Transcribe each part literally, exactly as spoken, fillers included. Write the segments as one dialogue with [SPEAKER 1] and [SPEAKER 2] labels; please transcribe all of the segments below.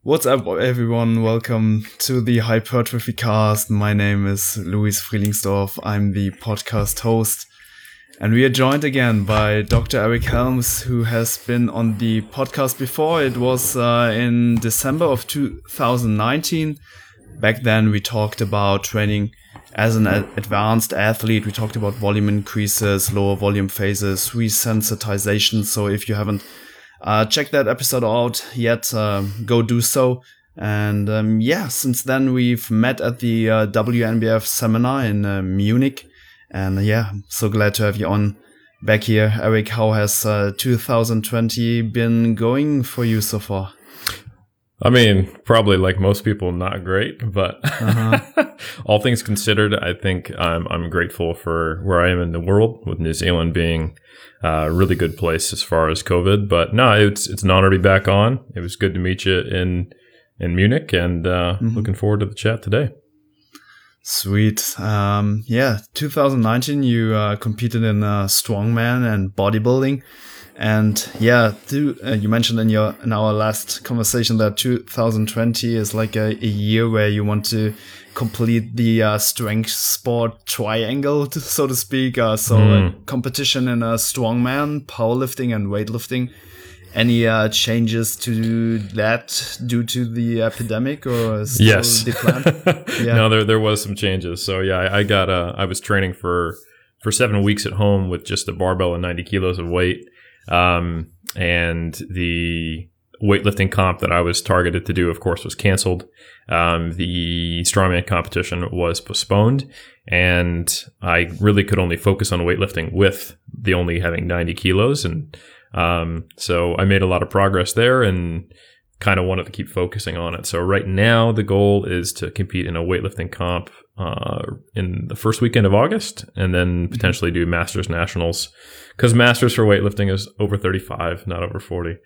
[SPEAKER 1] What's up, everyone? Welcome to the Hypertrophy Cast. My name is Luis Frielingsdorf. I'm the podcast host. And we are joined again by Doctor Eric Helms, who has been on the podcast before. It was uh, in December of two thousand nineteen. Back then, we talked about training as an advanced athlete. We talked about volume increases, lower volume phases, resensitization. So if you haven't uh, checked that episode out yet, uh, go do so. And um, yeah, since then, we've met at the uh, W N B F seminar in uh, Munich. And yeah, I'm so glad to have you on back here. Eric, how has uh, two thousand twenty been going for you so far?
[SPEAKER 2] I mean, probably like most people, not great, but uh-huh. all things considered, I think I'm I'm grateful for where I am in the world, with New Zealand being a really good place as far as COVID. But no, it's it's an honor to be back on. It was good to meet you in in Munich, and uh, mm-hmm. looking forward to the chat today.
[SPEAKER 1] Sweet. Um, yeah, two thousand nineteen, you uh, competed in uh, strongman and bodybuilding. And yeah, th- uh, you mentioned in your in our last conversation that two thousand twenty is like a, a year where you want to complete the uh, strength sport triangle, to, so to speak. Uh, so mm. a competition in uh, strongman, powerlifting, and weightlifting. Any uh, changes to that due to the epidemic, or still
[SPEAKER 2] yes.
[SPEAKER 1] the plan?
[SPEAKER 2] Yeah. No, there there was some changes. So yeah, I, I got uh, I was training for for seven weeks at home with just a barbell and ninety kilos of weight. Um, and the weightlifting comp that I was targeted to do, of course, was canceled. Um, the strongman competition was postponed, and I really could only focus on weightlifting with the only having ninety kilos. And, um, so I made a lot of progress there and kind of wanted to keep focusing on it. So right now the goal is to compete in a weightlifting comp, uh, in the first weekend of August, and then potentially do Masters Nationals. Because Masters for weightlifting is over thirty-five, not over forty.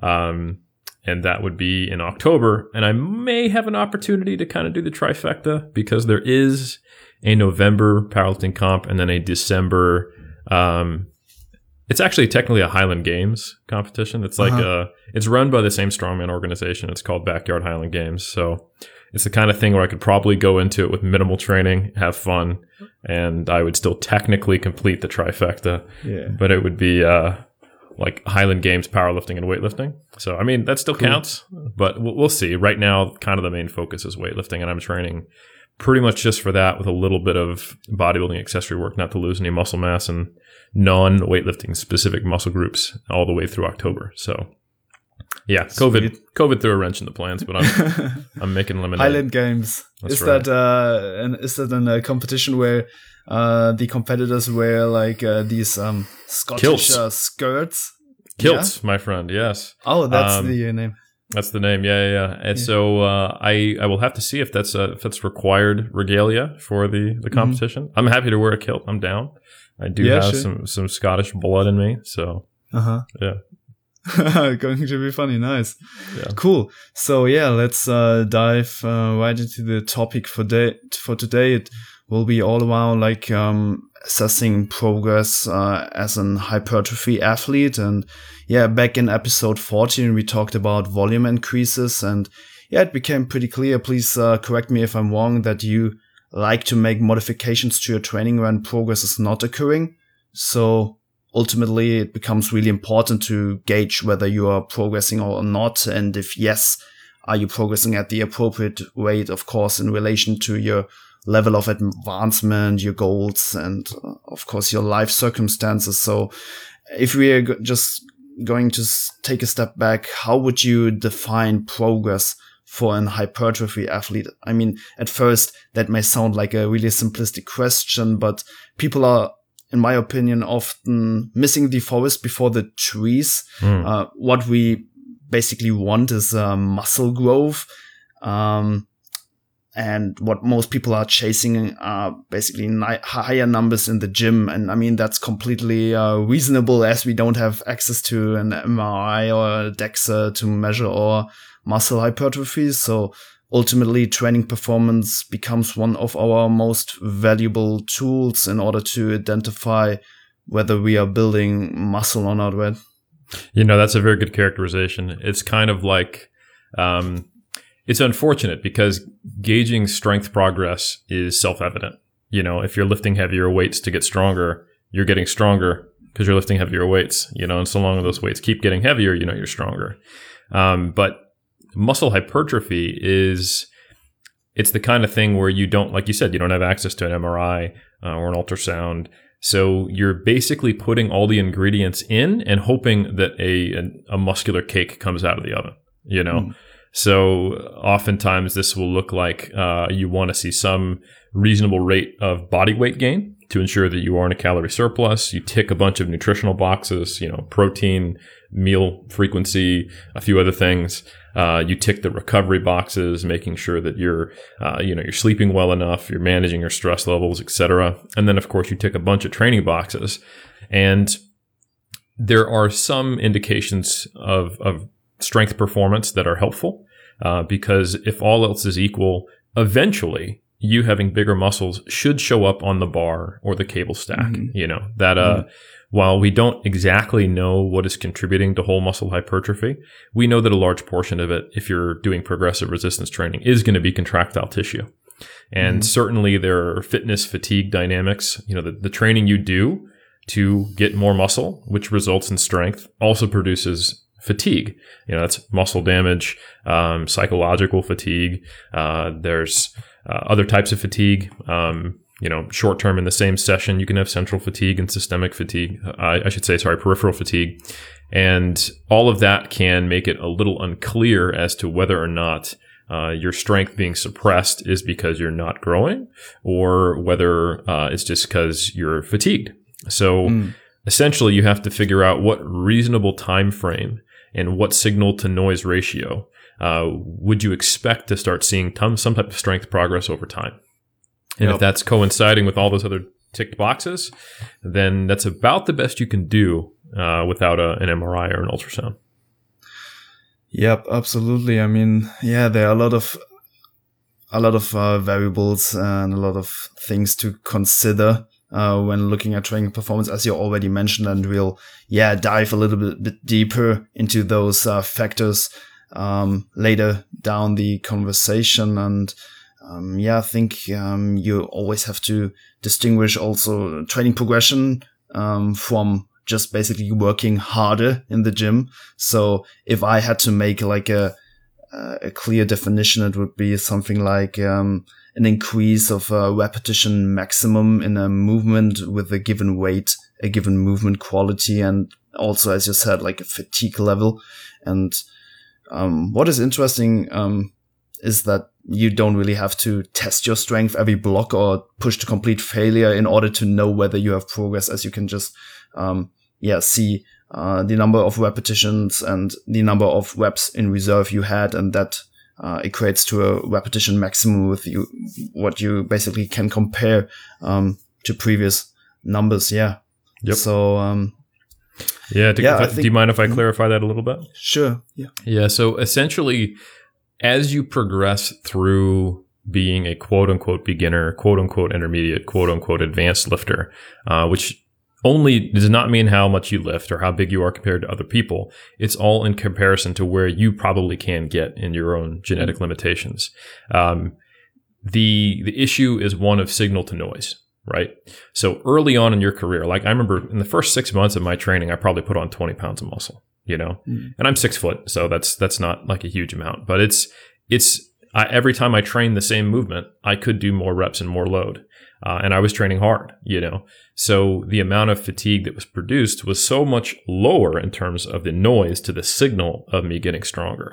[SPEAKER 2] Um, and that would be in October. And I may have an opportunity to kind of do the trifecta, because there is a November powerlifting comp and then a December. Um, it's actually technically a Highland Games competition. It's like uh-huh. a, it's run by the same strongman organization. It's called Backyard Highland Games. So it's the kind of thing where I could probably go into it with minimal training, have fun, and I would still technically complete the trifecta. Yeah. But it would be uh, like Highland Games powerlifting and weightlifting. So, I mean, that still cool. counts, but we'll, we'll see. Right now, kind of the main focus is weightlifting, and I'm training pretty much just for that, with a little bit of bodybuilding accessory work, not to lose any muscle mass, and non-weightlifting specific muscle groups all the way through October. So yeah, COVID Sweet. COVID threw a wrench in the plans, but I'm I'm making lemonade.
[SPEAKER 1] Highland Games. That's is right. that uh an, is that in a competition where uh the competitors wear like uh, these um Scottish uh, skirts?
[SPEAKER 2] Kilts,
[SPEAKER 1] yeah?
[SPEAKER 2] my friend. Yes.
[SPEAKER 1] Oh, that's
[SPEAKER 2] um,
[SPEAKER 1] the name.
[SPEAKER 2] That's the name. Yeah, yeah. yeah. And yeah. so uh, I I will have to see if that's uh, if that's required regalia for the the competition. Mm-hmm. I'm happy to wear a kilt. I'm down. I do yeah, have sure. some some Scottish blood in me, so
[SPEAKER 1] uh huh.
[SPEAKER 2] Yeah.
[SPEAKER 1] Going to be funny. Nice. Yeah. Cool. So yeah, let's uh, dive uh, right into the topic for day for today. It will be all around like um, assessing progress uh, as an hypertrophy athlete. And yeah, back in episode fourteen, we talked about volume increases, and yeah, it became pretty clear. Please uh, correct me if I'm wrong, that you like to make modifications to your training when progress is not occurring. So ultimately, it becomes really important to gauge whether you are progressing or not. And if yes, are you progressing at the appropriate rate, of course, in relation to your level of advancement, your goals, and uh, of course, your life circumstances. So if we are go- just going to s- take a step back, how would you define progress for an hypertrophy athlete? I mean, at first, that may sound like a really simplistic question, but people are, in my opinion, often missing the forest before the trees. Mm. Uh, what we basically want is uh, muscle growth. Um, and what most people are chasing are basically ni- higher numbers in the gym. And I mean, that's completely uh, reasonable, as we don't have access to an M R I or a DEXA to measure our muscle hypertrophy. So ultimately, training performance becomes one of our most valuable tools in order to identify whether we are building muscle or not, right?
[SPEAKER 2] You know, that's a very good characterization. It's kind of like um, it's unfortunate because gauging strength progress is self-evident. You know, if you're lifting heavier weights to get stronger, you're getting stronger because you're lifting heavier weights, you know, and so long as those weights keep getting heavier, you know, you're stronger. Um, but muscle hypertrophy is, it's the kind of thing where you don't, like you said, you don't have access to an M R I uh, or an ultrasound. So you're basically putting all the ingredients in and hoping that a, a, a muscular cake comes out of the oven, you know? Mm. So oftentimes this will look like uh, you want to see some reasonable rate of body weight gain to ensure that you are in a calorie surplus. You tick a bunch of nutritional boxes, you know, protein, meal frequency, a few other things. Uh, you tick the recovery boxes, making sure that you're, uh, you know, you're sleeping well enough, you're managing your stress levels, et cetera. And then, of course, you tick a bunch of training boxes. And there are some indications of, of strength performance that are helpful, uh, because if all else is equal, eventually you having bigger muscles should show up on the bar or the cable stack. Mm-hmm. You know, that, uh, mm-hmm. while we don't exactly know what is contributing to whole muscle hypertrophy, we know that a large portion of it, if you're doing progressive resistance training, is going to be contractile tissue. And mm-hmm. certainly there are fitness fatigue dynamics. You know, the, the training you do to get more muscle, which results in strength, also produces fatigue. You know, that's muscle damage, um, psychological fatigue. Uh, there's uh, other types of fatigue. Um, you know, short term in the same session, you can have central fatigue and systemic fatigue. I, I should say, sorry, peripheral fatigue. And all of that can make it a little unclear as to whether or not uh, your strength being suppressed is because you're not growing or whether uh, it's just because you're fatigued. So mm. essentially, you have to figure out what reasonable time frame and what signal to noise ratio uh, would you expect to start seeing t- some type of strength progress over time. And yep. if that's coinciding with all those other ticked boxes, then that's about the best you can do uh, without a, an M R I or an ultrasound.
[SPEAKER 1] Yep, absolutely. I mean, yeah, there are a lot of a lot of uh, variables and a lot of things to consider uh, when looking at training performance, as you already mentioned, and we'll yeah dive a little bit, bit deeper into those uh, factors um, later down the conversation. And Um, yeah, I think um, you always have to distinguish also training progression um, from just basically working harder in the gym. So if I had to make like a a clear definition, it would be something like um, an increase of a repetition maximum in a movement with a given weight, a given movement quality, and also, as you said, like a fatigue level. And um, what is interesting um, is that you don't really have to test your strength every block or push to complete failure in order to know whether you have progress, as you can just, um, yeah, see, uh, the number of repetitions and the number of reps in reserve you had. And that, uh, equates to a repetition maximum with you, what you basically can compare, um, to previous numbers. Yeah.
[SPEAKER 2] Yep.
[SPEAKER 1] So, um,
[SPEAKER 2] yeah. To, yeah I think, do you mind if I clarify that a little bit?
[SPEAKER 1] Sure. Yeah.
[SPEAKER 2] Yeah. So essentially, as you progress through being a quote unquote beginner, quote unquote intermediate, quote unquote advanced lifter, uh, which only does not mean how much you lift or how big you are compared to other people. It's all in comparison to where you probably can get in your own genetic limitations. Um, the, the issue is one of signal to noise, right? So early on in your career, like I remember in the first six months of my training, I probably put on twenty pounds of muscle. You know, mm. and I'm six foot, so that's that's not like a huge amount. But it's it's I, every time I trained the same movement, I could do more reps and more load, uh, and I was training hard. You know, so the amount of fatigue that was produced was so much lower in terms of the noise to the signal of me getting stronger,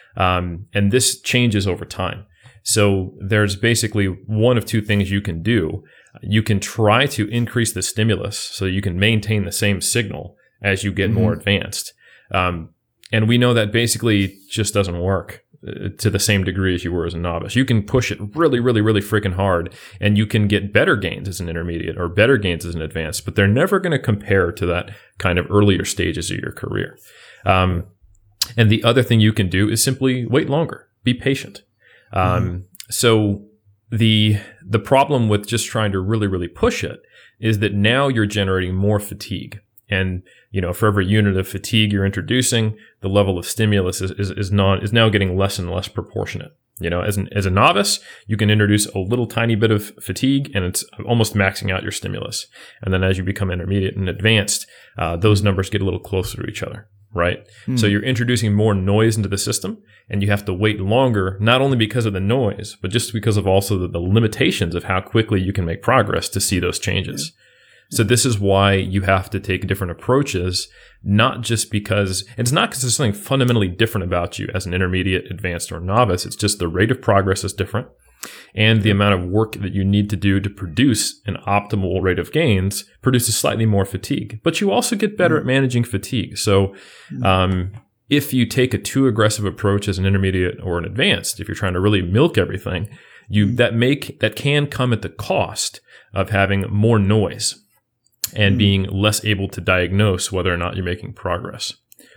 [SPEAKER 2] um, and this changes over time. So there's basically one of two things you can do. You can try to increase the stimulus so you can maintain the same signal as you get mm-hmm. more advanced. Um, and we know that basically just doesn't work uh, to the same degree as you were as a novice. You can push it really, really, really freaking hard, and you can get better gains as an intermediate or better gains as an advanced, but they're never going to compare to that kind of earlier stages of your career. Um, and the other thing you can do is simply wait longer, be patient. Um, mm-hmm. So the the problem with just trying to really, really push it is that now you're generating more fatigue. And, you know, for every unit of fatigue you're introducing, the level of stimulus is, is, is not, is now getting less and less proportionate. You know, as an as a novice, you can introduce a little tiny bit of fatigue, and it's almost maxing out your stimulus. And then as you become intermediate and advanced, uh, those numbers get a little closer to each other, right? Mm. So you're introducing more noise into the system, and you have to wait longer, not only because of the noise, but just because of also the, the limitations of how quickly you can make progress to see those changes. Yeah. So this is why you have to take different approaches, not just because it's not because there's something fundamentally different about you as an intermediate, advanced, or novice. It's just the rate of progress is different, and the amount of work that you need to do to produce an optimal rate of gains produces slightly more fatigue. But you also get better at managing fatigue. So um, if you take a too aggressive approach as an intermediate or an advanced, if you're trying to really milk everything, you that make that can come at the cost of having more noise and being less able to diagnose whether or not you're making progress.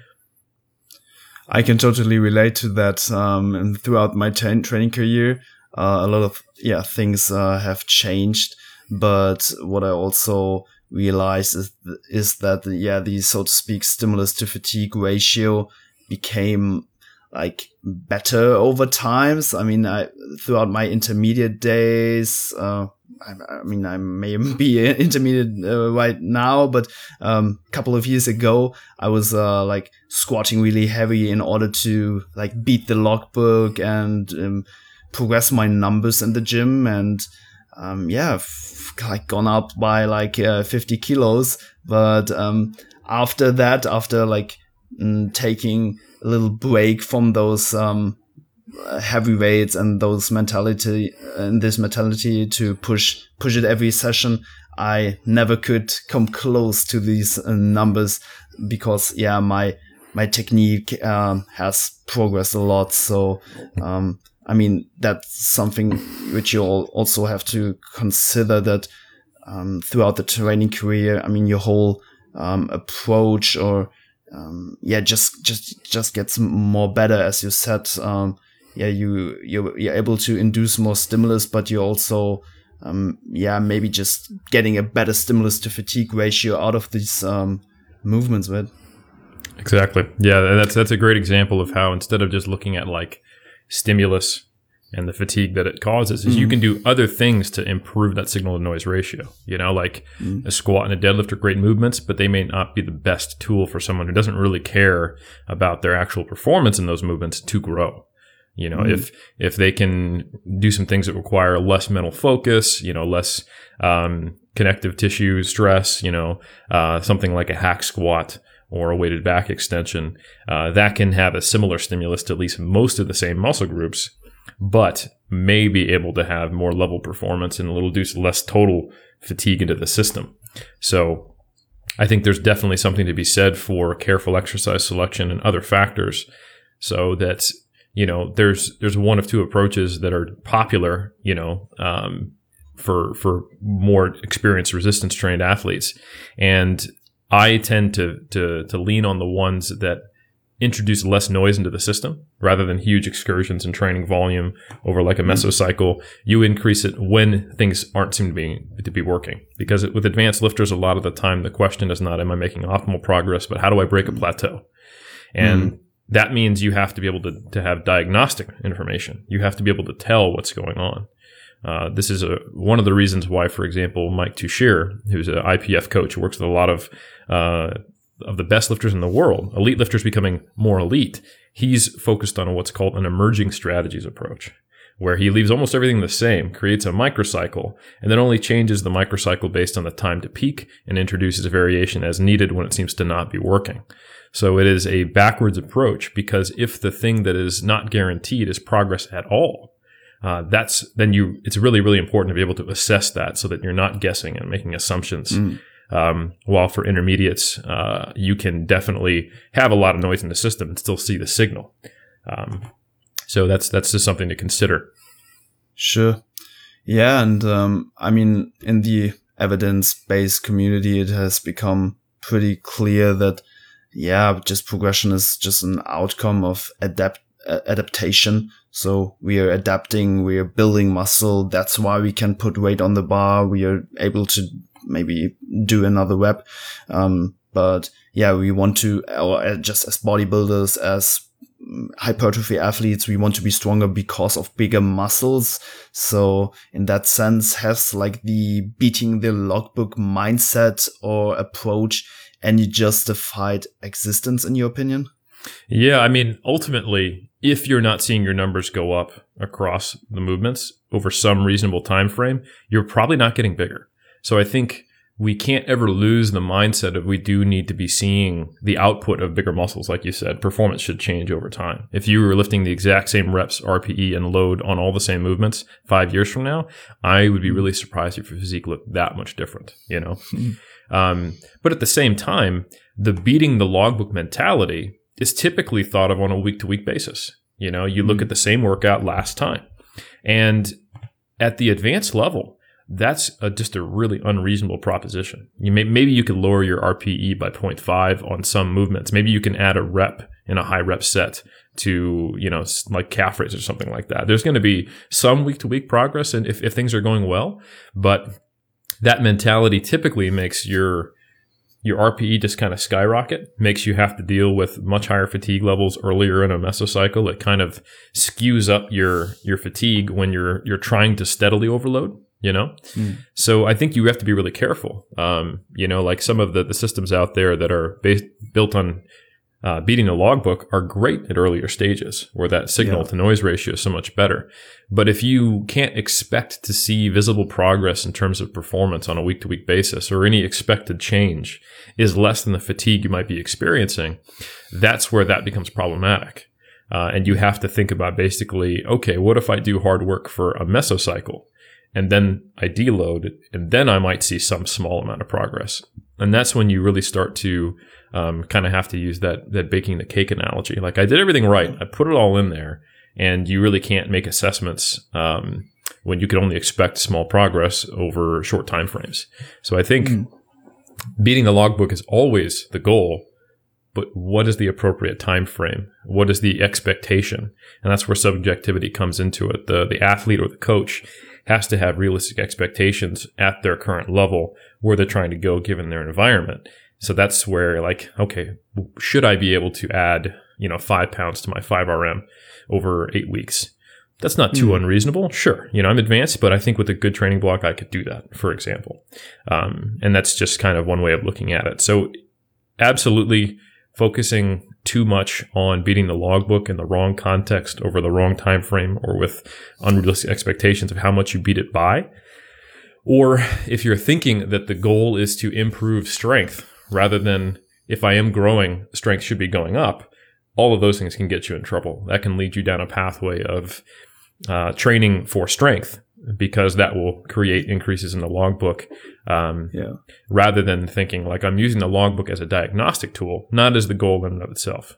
[SPEAKER 1] I can totally relate to that. Um, and throughout my t- training career, uh, a lot of yeah things uh, have changed. But what I also realized is th- is that yeah the so to speak stimulus to fatigue ratio became like better over times. I mean, I throughout my intermediate days. Uh, I, I mean, I may be intermediate uh, right now, but um, a couple of years ago, I was uh, like squatting really heavy in order to like beat the logbook and um, progress my numbers in the gym. And um, yeah, I've like gone up by like uh, fifty kilos. But um, after that, after like mm, taking a little break from those um, heavy weights and those mentality and this mentality to push push it every session, I never could come close to these uh, numbers because yeah my my technique um, has progressed a lot. So um, I mean that's something which you all also have to consider, that um, throughout the training career, I mean your whole um, approach or um, yeah just just just gets more better, as you said. Um, Yeah, you you're, you're able to induce more stimulus, but you're also, um, yeah, maybe just getting a better stimulus to fatigue ratio out of these um, movements, right?
[SPEAKER 2] Exactly. Yeah, that's that's a great example of how instead of just looking at like stimulus and the fatigue that it causes, is mm. you can do other things to improve that signal to noise ratio. You know, like mm. a squat and a deadlift are great movements, but they may not be the best tool for someone who doesn't really care about their actual performance in those movements to grow. You know, mm. if if they can do some things that require less mental focus, you know, less um, connective tissue stress, you know, uh, something like a hack squat or a weighted back extension, uh, that can have a similar stimulus to at least most of the same muscle groups, but may be able to have more level performance and introduce less total fatigue into the system. So I think there's definitely something to be said for careful exercise selection and other factors, so that you know, there's there's one of two approaches that are popular, you know, um, for for more experienced resistance trained athletes, and I tend to to to lean on the ones that introduce less noise into the system rather than huge excursions in training volume over like a mesocycle. You increase it when things aren't seem to be to be working, because with advanced lifters, a lot of the time the question is not am I making optimal progress, but how do I break a plateau? And mm. that means you have to be able to, to have diagnostic information. You have to be able to tell what's going on. Uh, this is a, one of the reasons why, for example, Mike Tuchscherer, who's an I P F coach, who works with a lot of uh, of the best lifters in the world, elite lifters becoming more elite. He's focused on what's called an emerging strategies approach, where he leaves almost everything the same, creates a microcycle, and then only changes the microcycle based on the time to peak and introduces a variation as needed when it seems to not be working. So it is a backwards approach, because if the thing that is not guaranteed is progress at all, uh, that's then you. It's really, really important to be able to assess that so that you're not guessing and making assumptions. Mm. Um, while for intermediates, uh, you can definitely have a lot of noise in the system and still see the signal. Um, so that's that's just something to consider.
[SPEAKER 1] Sure. Yeah, and um, I mean, in the evidence-based community, it has become pretty clear that yeah, just progression is just an outcome of adapt uh, adaptation. So we are adapting, we are building muscle. That's why we can put weight on the bar. We are able to maybe do another rep. Um, but yeah, we want to, or just as bodybuilders, as hypertrophy athletes, we want to be stronger because of bigger muscles. So in that sense, has like the beating the logbook mindset or approach any justified existence in your opinion?
[SPEAKER 2] Yeah, I mean, ultimately, if you're not seeing your numbers go up across the movements over some reasonable time frame, you're probably not getting bigger. So I think we can't ever lose the mindset of we do need to be seeing the output of bigger muscles. Like you said, performance should change over time. If you were lifting the exact same reps, R P E, and load on all the same movements five years from now, I would be really surprised if your physique looked that much different, you know? um, but at the same time, the beating the logbook mentality is typically thought of on a week-to-week basis. You know, you look at the same workout last time. And at the advanced level, that's a, just a really unreasonable proposition. You may, maybe you could lower your R P E by zero point five on some movements. Maybe you can add a rep in a high rep set to, you know, like calf raise or something like that. There's going to be some week to week progress, and if, if things are going well, but that mentality typically makes your your R P E just kind of skyrocket, makes you have to deal with much higher fatigue levels earlier in a mesocycle. It kind of skews up your your fatigue when you're you're trying to steadily overload. You know, mm. So I think you have to be really careful. Um, you know, like some of the, the systems out there that are based, built on uh, beating the logbook are great at earlier stages where that signal yeah. to noise ratio is so much better. But if you can't expect to see visible progress in terms of performance on a week to week basis, or any expected change is less than the fatigue you might be experiencing, that's where that becomes problematic. Uh, and you have to think about basically, okay, what if I do hard work for a mesocycle? And then I deload, and then I might see some small amount of progress. And that's when you really start to um, kind of have to use that that baking the cake analogy. Like, I did everything right. I put it all in there, and you really can't make assessments um, when you can only expect small progress over short time frames. So I think mm. beating the logbook is always the goal, but what is the appropriate time frame? What is the expectation? And that's where subjectivity comes into it. The the athlete or the coach has to have realistic expectations at their current level where they're trying to go given their environment. So that's where, like, okay, should I be able to add, you know, five pounds to my five R M over eight weeks? That's not too mm. unreasonable. Sure. You know, I'm advanced, but I think with a good training block, I could do that, for example. Um, and that's just kind of one way of looking at it. So absolutely focusing too much on beating the logbook in the wrong context over the wrong time frame, or with unrealistic expectations of how much you beat it by. Or if you're thinking that the goal is to improve strength rather than, if I am growing, strength should be going up, all of those things can get you in trouble. That can lead you down a pathway of uh, training for strength, because that will create increases in the logbook, um, yeah. rather than thinking like I'm using the logbook as a diagnostic tool, not as the goal in and of itself.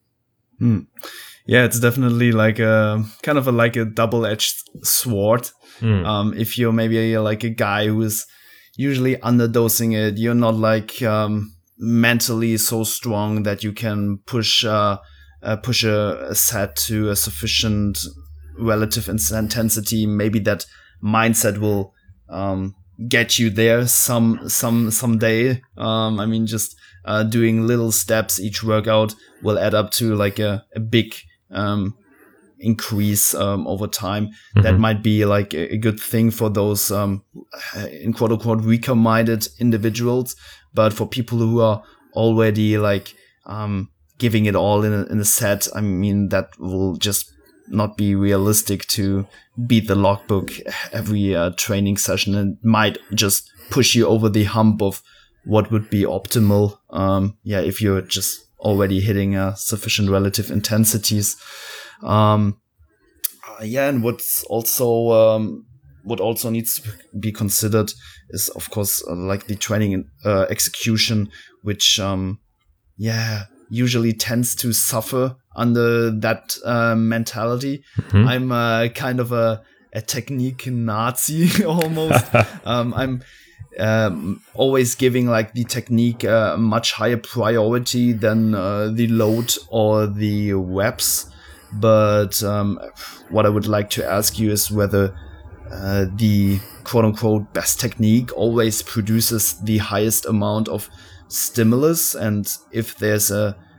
[SPEAKER 1] Mm. Yeah, it's definitely like a kind of a, like a double-edged sword. Mm. Um, if you're maybe a, like a guy who is usually underdosing it, you're not like um, mentally so strong that you can push uh, uh, push a, a set to a sufficient relative intensity. Maybe that mindset will um, get you there some some someday. Um, I mean, just uh, doing little steps each workout will add up to like a, a big um, increase um, over time. Mm-hmm. That might be like a, a good thing for those um, in quote unquote weaker minded individuals, but for people who are already like um, giving it all in a, in a set, I mean, that will just not be realistic to beat the logbook every uh, training session, and might just push you over the hump of what would be optimal. Um, yeah, if you're just already hitting uh, sufficient relative intensities. Um, uh, yeah, and what's also um, what also needs to be considered is, of course, uh, like the training uh, execution, which um, yeah usually tends to suffer under that uh, mentality. Mm-hmm. I'm uh, kind of a, a technique Nazi almost. um, I'm um, always giving like the technique a much higher priority than uh, the load or the reps. But um, what I would like to ask you is whether uh, the quote unquote best technique always produces the highest amount of stimulus, and if there's a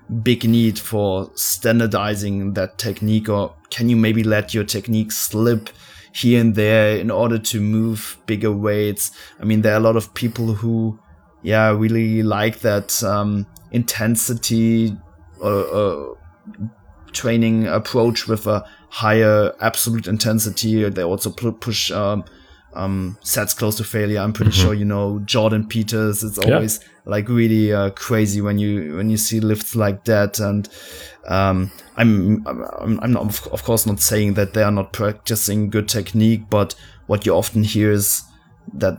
[SPEAKER 1] big need for standardizing that technique, or can you maybe let your technique slip here and there in order to move bigger weights? I mean, there are a lot of people who, yeah, really like that um, intensity uh, uh, training approach with a higher absolute intensity. They also push um, um, sets close to failure. I'm pretty mm-hmm. sure you know Jordan Peters. It's always yeah. like really uh, crazy when you when you see lifts like that. And um, I'm I'm I'm not, of course not saying that they are not practicing good technique, but what you often hear is that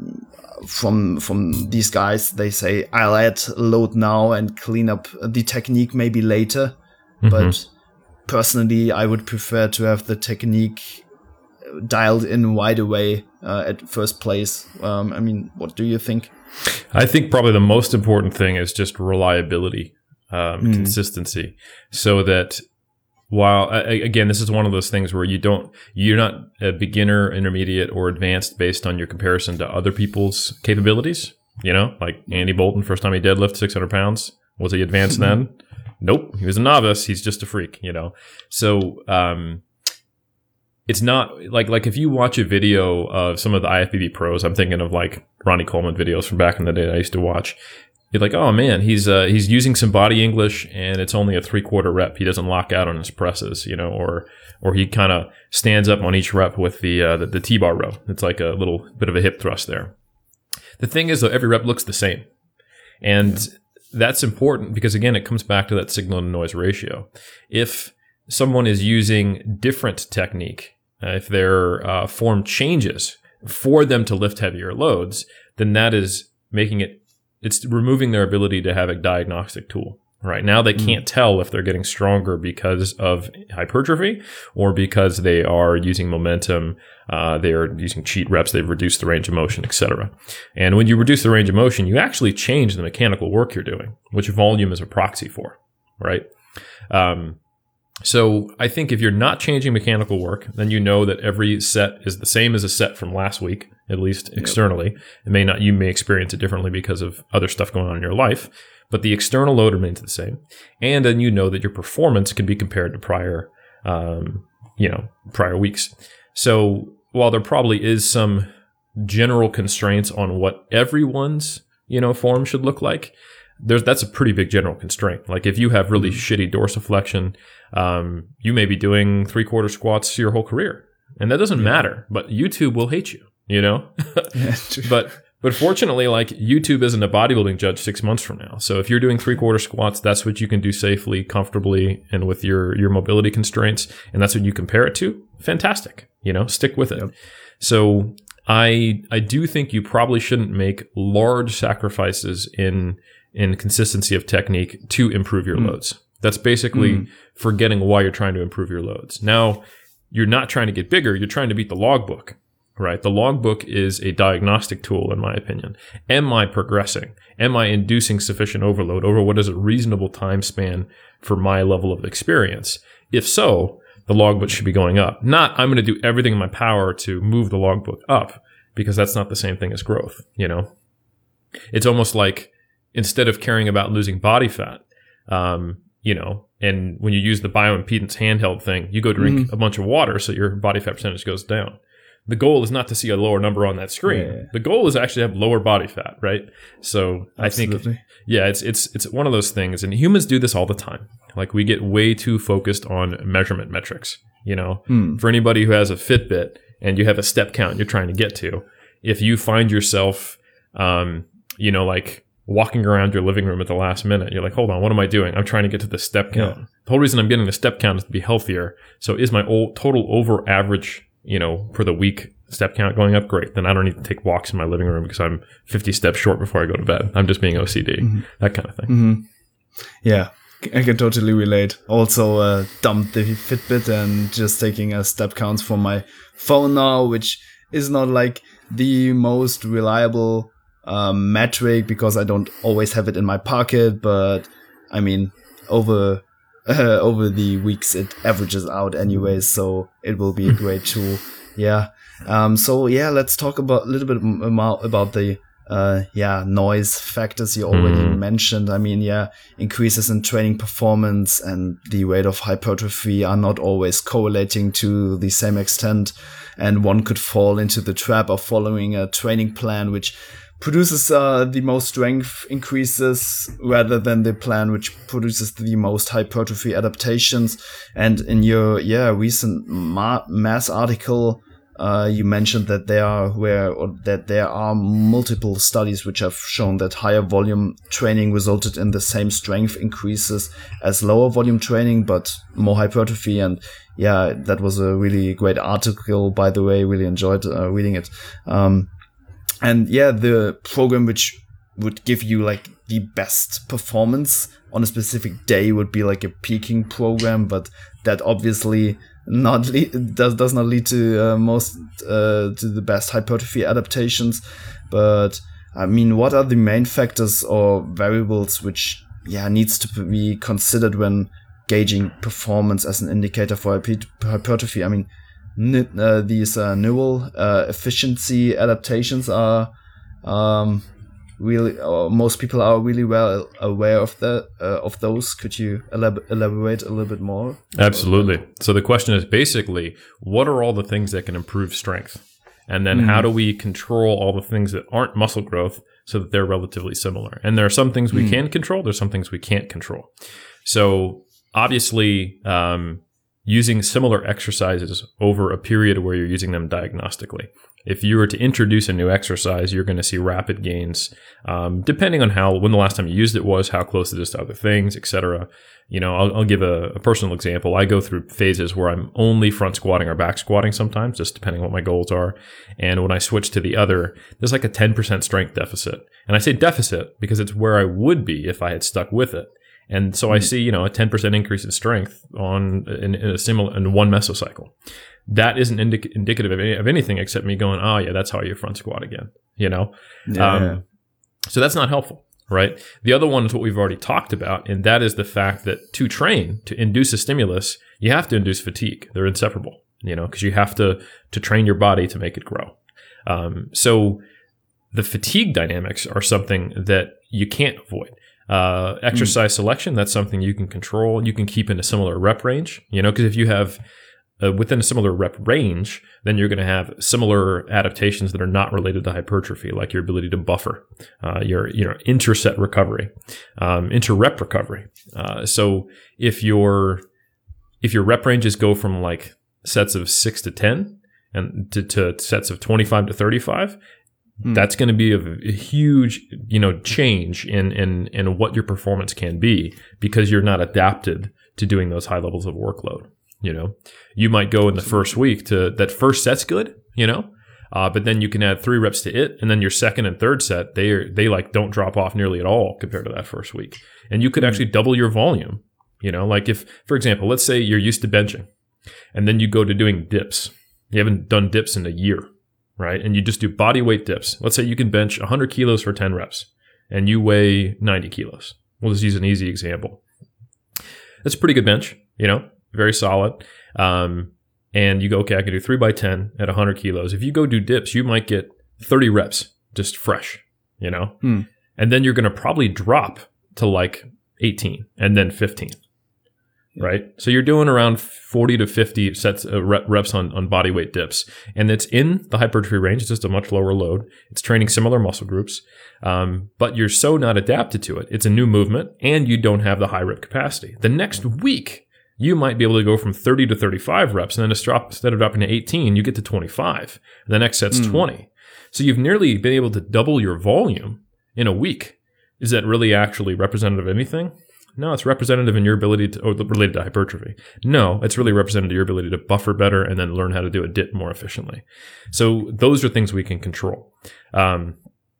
[SPEAKER 1] from from these guys, they say, I'll add load now and clean up the technique maybe later. Mm-hmm. But personally, I would prefer to have the technique dialed in right away uh, at first place. Um, I mean, what do you think?
[SPEAKER 2] I think probably the most important thing is just reliability, um, mm. consistency, so that while, again, this is one of those things where you don't, you're not a beginner, intermediate, or advanced based on your comparison to other people's capabilities. You know, like Andy Bolton, first time he deadlifted six hundred pounds. Was he advanced then? Nope. He was a novice. He's just a freak, you know? So, um, it's not like, like if you watch a video of some of the I F B B pros, I'm thinking of like Ronnie Coleman videos from back in the day that I used to watch. You're like, oh man, he's, uh, he's using some body English and it's only a three quarter rep. He doesn't lock out on his presses, you know, or, or he kind of stands up on each rep with the, uh, the, the T-bar row. It's like a little bit of a hip thrust there. The thing is though, every rep looks the same. And yeah. that's important because again, it comes back to that signal to noise ratio. If someone is using different technique, uh, if their uh, form changes for them to lift heavier loads, then that is making it, it's removing their ability to have a diagnostic tool. Right now, they can't tell if they're getting stronger because of hypertrophy or because they are using momentum. Uh, they are using cheat reps. They've reduced the range of motion, et cetera. And when you reduce the range of motion, you actually change the mechanical work you're doing, which volume is a proxy for, right? Um, so I think if you're not changing mechanical work, then you know that every set is the same as a set from last week, at least externally. Yep. It may not, you may experience it differently because of other stuff going on in your life. But the external load remains the same. And then you know that your performance can be compared to prior, um, you know, prior weeks. So while there probably is some general constraints on what everyone's, you know, form should look like, there's, that's a pretty big general constraint. Like if you have really mm-hmm. shitty dorsiflexion, um, you may be doing three quarter squats your whole career. And that doesn't yeah. matter, but YouTube will hate you, you know? yeah, but But fortunately, like YouTube isn't a bodybuilding judge six months from now. So if you're doing three quarter squats, that's what you can do safely, comfortably, and with your, your mobility constraints. And that's what you compare it to. Fantastic. You know, stick with it. Yep. So I, I do think you probably shouldn't make large sacrifices in, in consistency of technique to improve your mm. loads. That's basically mm. forgetting why you're trying to improve your loads. Now, you're not trying to get bigger. You're trying to beat the logbook. Right. The logbook is a diagnostic tool, in my opinion. Am I progressing? Am I inducing sufficient overload over what is a reasonable time span for my level of experience? If so, the logbook should be going up. Not, I'm going to do everything in my power to move the logbook up, because that's not the same thing as growth. You know, it's almost like instead of caring about losing body fat, um, you know, and when you use the bioimpedance handheld thing, you go drink mm. a bunch of water so your body fat percentage goes down. The goal is not to see a lower number on that screen. Yeah. The goal is actually to have lower body fat, right? So Absolutely. I think, yeah, it's it's it's one of those things, and humans do this all the time. Like we get way too focused on measurement metrics. You know, hmm. for anybody who has a Fitbit and you have a step count you're trying to get to, if you find yourself, um, you know, like walking around your living room at the last minute, you're like, hold on, what am I doing? I'm trying to get to the step count. Yeah. The whole reason I'm getting the step count is to be healthier. So is my old total over average, you know, for the week step count going up? Great. Then I don't need to take walks in my living room because I'm fifty steps short before I go to bed. I'm just being O C D, mm-hmm. that kind of thing.
[SPEAKER 1] Mm-hmm. Yeah, I can totally relate. Also uh, dumped the Fitbit and just taking a step counts from my phone now, which is not like the most reliable um, metric because I don't always have it in my pocket. But I mean, over Uh, over the weeks it averages out anyways, so it will be a great tool. Yeah. Um, so yeah, let's talk about a little bit more about the uh, yeah, noise factors you already mm. mentioned. I mean, yeah, increases in training performance and the rate of hypertrophy are not always correlating to the same extent. And one could fall into the trap of following a training plan, which produces uh, the most strength increases rather than the plan which produces the most hypertrophy adaptations. And in your yeah recent ma- mass article, uh, you mentioned that there are where or that there are multiple studies which have shown that higher volume training resulted in the same strength increases as lower volume training, but more hypertrophy. And yeah, that was a really great article, by the way. Really enjoyed uh, reading it. Um, And yeah, the program which would give you like the best performance on a specific day would be like a peaking program, but that obviously not lead, does does not lead to uh, most uh, to the best hypertrophy adaptations. But I mean, what are the main factors or variables which yeah needs to be considered when gauging performance as an indicator for hypertrophy? I mean, Uh, these uh, neural uh, efficiency adaptations are um, really, or most people are really well aware of the uh, of those. Could you elab- elaborate a little bit more?
[SPEAKER 2] Absolutely. So the question is basically, what are all the things that can improve strength? And then mm. how do we control all the things that aren't muscle growth so that they're relatively similar? And there are some things we mm. can control. There's some things we can't control. So obviously, um, using similar exercises over a period where you're using them diagnostically. If you were to introduce a new exercise, you're going to see rapid gains, um, depending on how, when the last time you used it was, how close it is to other things, et cetera. You know, I'll, I'll give a, a personal example. I go through phases where I'm only front squatting or back squatting sometimes, just depending on what my goals are. And when I switch to the other, there's like a ten percent strength deficit. And I say deficit because it's where I would be if I had stuck with it. And so I see, you know, a ten percent increase in strength on in, in a similar in one mesocycle. That isn't indic- indicative of, any, of anything except me going, oh yeah, that's how you front squat again. You know,
[SPEAKER 1] yeah.
[SPEAKER 2] um, so that's not helpful, right? The other one is what we've already talked about, and that is the fact that to train, to induce a stimulus, you have to induce fatigue. They're inseparable, you know, because you have to to train your body to make it grow. Um, so the fatigue dynamics are something that you can't avoid. Uh, exercise mm. selection, that's something you can control. You can keep in a similar rep range, you know, because if you have uh, within a similar rep range, then you're going to have similar adaptations that are not related to hypertrophy, like your ability to buffer, uh, your, you know, interset recovery, um, inter-rep recovery. Uh, so if your, if your rep ranges go from like sets of six to ten and to, to sets of twenty-five to thirty-five, that's going to be a, a huge, you know, change in, in, in what your performance can be because you're not adapted to doing those high levels of workload. You know, you might go in the first week to that first set's good, you know, uh, but then you can add three reps to it. And then your second and third set, they are, they like don't drop off nearly at all compared to that first week. And you could actually double your volume, you know, like if, for example, let's say you're used to benching and then you go to doing dips. You haven't done dips in a year. Right? And you just do body weight dips. Let's say you can bench one hundred kilos for ten reps and you weigh ninety kilos. We'll just use an easy example. That's a pretty good bench, you know, very solid. Um, and you go, okay, I can do three by ten at one hundred kilos. If you go do dips, you might get thirty reps just fresh, you know, hmm. and then you're going to probably drop to like eighteen and then fifteen. Right? So you're doing around forty to fifty sets of reps on, on body weight dips. And it's in the hypertrophy range. It's just a much lower load. It's training similar muscle groups. Um, but you're so not adapted to it. It's a new movement and you don't have the high rep capacity. The next week, you might be able to go from thirty to thirty-five reps. And then instead of dropping to eighteen, you get to twenty-five. And the next set's mm. twenty. So you've nearly been able to double your volume in a week. Is that really actually representative of anything? No, it's representative in your ability to, or related to hypertrophy. No, it's really representative of your ability to buffer better and then learn how to do a dip more efficiently. So those are things we can control. Um,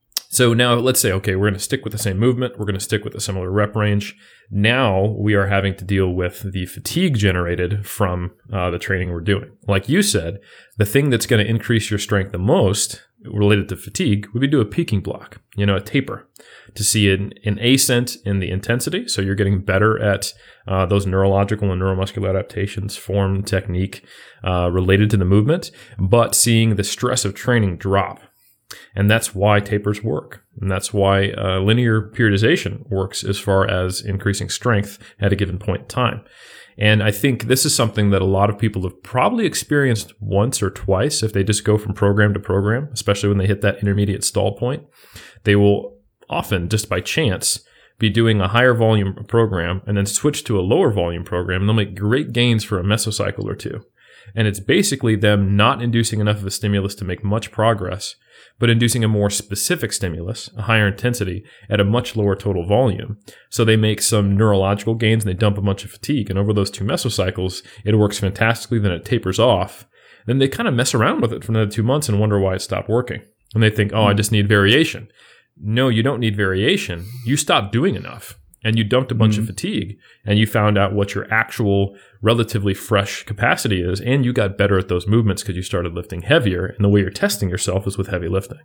[SPEAKER 2] so now let's say, okay, we're going to stick with the same movement. We're going to stick with a similar rep range. Now we are having to deal with the fatigue generated from uh, the training we're doing. Like you said, the thing that's going to increase your strength the most related to fatigue would be do a peaking block, you know, a taper, to see an, an ascent in the intensity. So you're getting better at uh, those neurological and neuromuscular adaptations, form, technique uh, related to the movement, but seeing the stress of training drop. And that's why tapers work. And that's why uh, linear periodization works as far as increasing strength at a given point in time. And I think this is something that a lot of people have probably experienced once or twice if they just go from program to program, especially when they hit that intermediate stall point. They will often, just by chance, be doing a higher volume program and then switch to a lower volume program, and they'll make great gains for a mesocycle or two. And it's basically them not inducing enough of a stimulus to make much progress, but inducing a more specific stimulus, a higher intensity, at a much lower total volume. So they make some neurological gains and they dump a bunch of fatigue. And over those two mesocycles, it works fantastically. Then it tapers off. Then they kind of mess around with it for another two months and wonder why it stopped working. And they think, oh, I just need variation. No, you don't need variation. You stopped doing enough. And you dumped a bunch mm-hmm. of fatigue, and you found out what your actual relatively fresh capacity is, and you got better at those movements because you started lifting heavier, and the way you're testing yourself is with heavy lifting.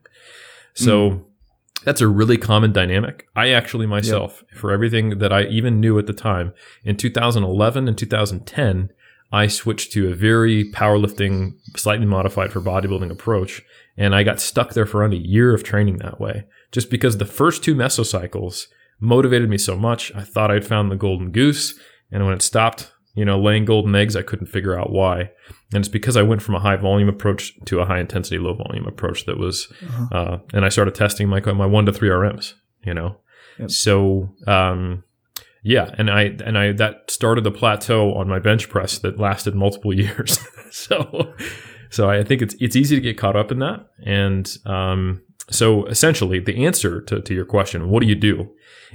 [SPEAKER 2] So mm. that's a really common dynamic. I actually myself, yep. for everything that I even knew at the time, in two thousand eleven and two thousand ten, I switched to a very powerlifting, slightly modified for bodybuilding approach, and I got stuck there for around a year of training that way, just because the first two mesocycles motivated me so much. I thought I'd found the golden goose. And when it stopped, you know, laying golden eggs, I couldn't figure out why. And it's because I went from a high volume approach to a high intensity, low volume approach that was, uh-huh. uh, and I started testing my, my one to three R Ms, you know? Yep. So, um, yeah. And I, and I, that started the plateau on my bench press that lasted multiple years. so, so I think it's, it's easy to get caught up in that. And, um, so essentially the answer to, to your question, what do you do,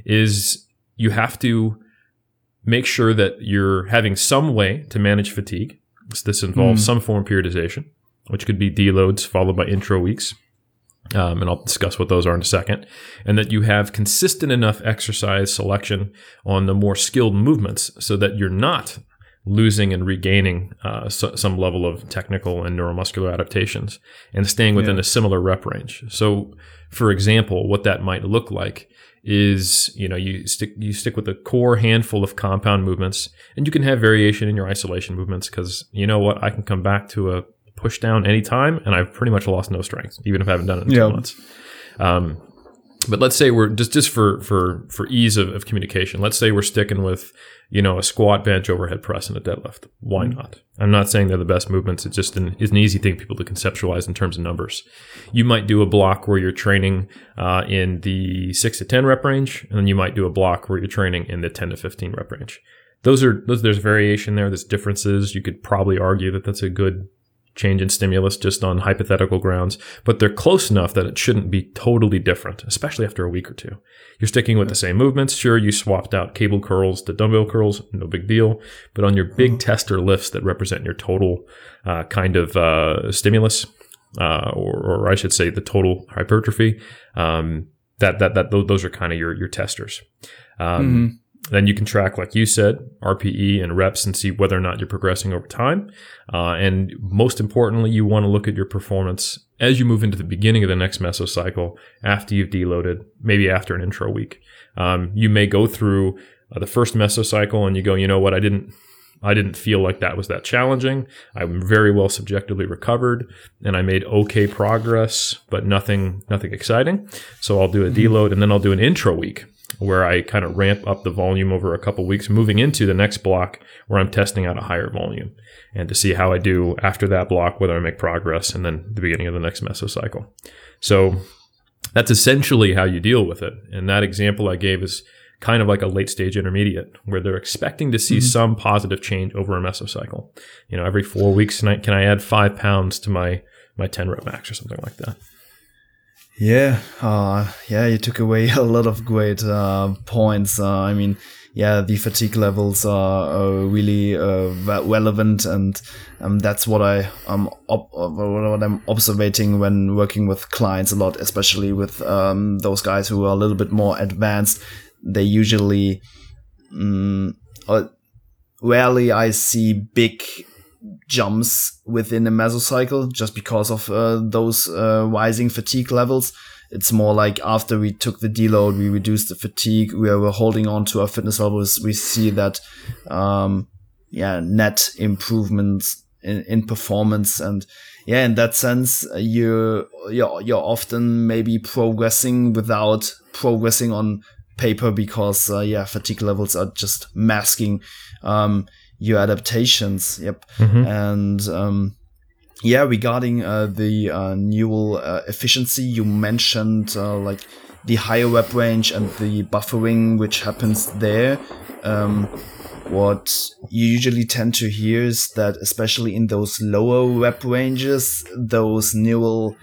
[SPEAKER 2] is you have to make sure that you're having some way to manage fatigue. So this involves mm. some form of periodization, which could be deloads followed by intro weeks. Um, and I'll discuss what those are in a second. And that you have consistent enough exercise selection on the more skilled movements so that you're not losing and regaining uh, so, some level of technical and neuromuscular adaptations and staying within yeah. a similar rep range. So, for example, what that might look like is, you know, you stick you stick with a core handful of compound movements, and you can have variation in your isolation movements because, you know what, I can come back to a push down anytime, and I've pretty much lost no strength, even if I haven't done it in yeah. two months. Um, but let's say we're just just for for for ease of, of communication. Let's say we're sticking with, you know, a squat, bench, overhead press, and a deadlift. Why mm-hmm. not? I'm not saying they're the best movements. It's just an, it's an easy thing for people to conceptualize in terms of numbers. You might do a block where you're training uh, in the six to ten rep range, and then you might do a block where you're training in the ten to fifteen rep range. Those are those. There's variation there. There's differences. You could probably argue that that's a good change in stimulus just on hypothetical grounds, but they're close enough that it shouldn't be totally different, especially after a week or two. You're sticking with the same movements. Sure, you swapped out cable curls to dumbbell curls, no big deal. But on your big tester lifts that represent your total uh, kind of uh, stimulus, uh, or, or I should say the total hypertrophy, um, that that that those are kind of your your testers. Um, mm-hmm. Then you can track, like you said, R P E and reps and see whether or not you're progressing over time. Uh, and most importantly, you want to look at your performance as you move into the beginning of the next mesocycle, after you've deloaded, maybe after an intro week. Um, you may go through uh, the first mesocycle and you go, you know what, I didn't, I didn't feel like that was that challenging. I'm very well subjectively recovered and I made okay progress, but nothing, nothing exciting. So I'll do a deload and then I'll do an intro week, where I kind of ramp up the volume over a couple weeks, moving into the next block where I'm testing out a higher volume and to see how I do after that block, whether I make progress, and then the beginning of the next mesocycle. So that's essentially how you deal with it. And that example I gave is kind of like a late stage intermediate where they're expecting to see mm-hmm. some positive change over a mesocycle. You know, every four weeks, can I, can I add five pounds to my, my ten rep max or something like that?
[SPEAKER 1] Yeah, uh, yeah, you took away a lot of great uh, points. Uh, I mean, yeah, the fatigue levels are, are really uh, relevant, and um, that's what I um op- what I'm observing when working with clients a lot, especially with um those guys who are a little bit more advanced. They usually, um, uh, rarely I see big jumps within a mesocycle just because of uh, those uh, rising fatigue levels. It's more like after we took the deload, we reduced the fatigue, we were holding on to our fitness levels. We see that, um, yeah, net improvements in, in performance. And yeah, in that sense, you you're, you're often maybe progressing without progressing on paper because uh, yeah, fatigue levels are just masking um, your adaptations. Yep, mm-hmm. and um, yeah, regarding uh, the uh, neural uh, efficiency, you mentioned uh, like the higher rep range and the buffering which happens there. Um, what you usually tend to hear is that, especially in those lower rep ranges, those neural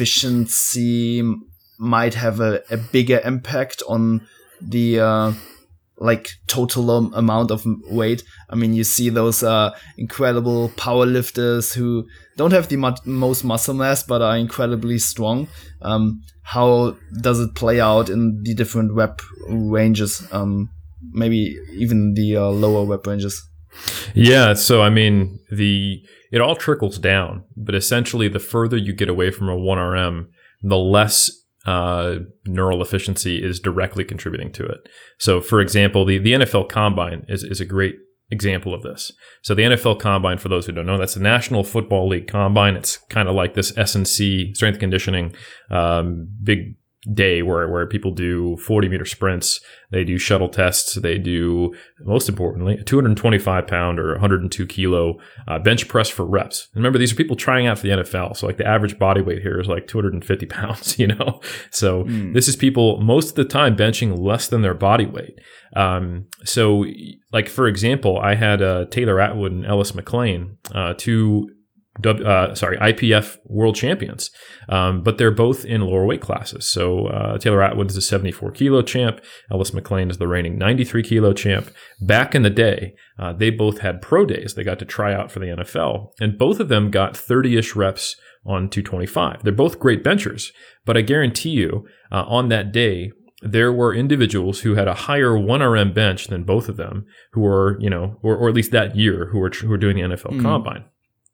[SPEAKER 1] efficiency might have a, a bigger impact on the uh, like total um, amount of weight. I mean, you see those uh, incredible power lifters who don't have the mu- most muscle mass but are incredibly strong. Um, how does it play out in the different rep ranges? Um, maybe even the uh, lower rep ranges.
[SPEAKER 2] Yeah, so I mean, the it all trickles down, but essentially the further you get away from a one R M, the less uh, neural efficiency is directly contributing to it. So for example, the, the N F L Combine is, is a great example of this. So the N F L Combine, for those who don't know, that's the National Football League Combine. It's kind of like this S and C, strength and conditioning, um, big day where, where people do forty meter sprints. They do shuttle tests. They do, most importantly, a two hundred twenty-five pound or one hundred two kilo uh, bench press for reps. And remember, these are people trying out for the N F L. So like the average body weight here is like two hundred fifty pounds, you know? So mm. this is people most of the time benching less than their body weight. Um, so like, for example, I had uh, Taylor Atwood and Ellis McLean, uh, two Uh, sorry, I P F world champions, um, but they're both in lower weight classes. So uh, Taylor Atwood is a seventy-four kilo champ. Ellis McLean is the reigning ninety-three kilo champ. Back in the day, uh, they both had pro days. They got to try out for the N F L, and both of them got thirty-ish reps on two twenty-five. They're both great benchers, but I guarantee you, uh, on that day, there were individuals who had a higher one R M bench than both of them, who were, you know, or, or at least that year, who were who were doing the N F L mm. Combine.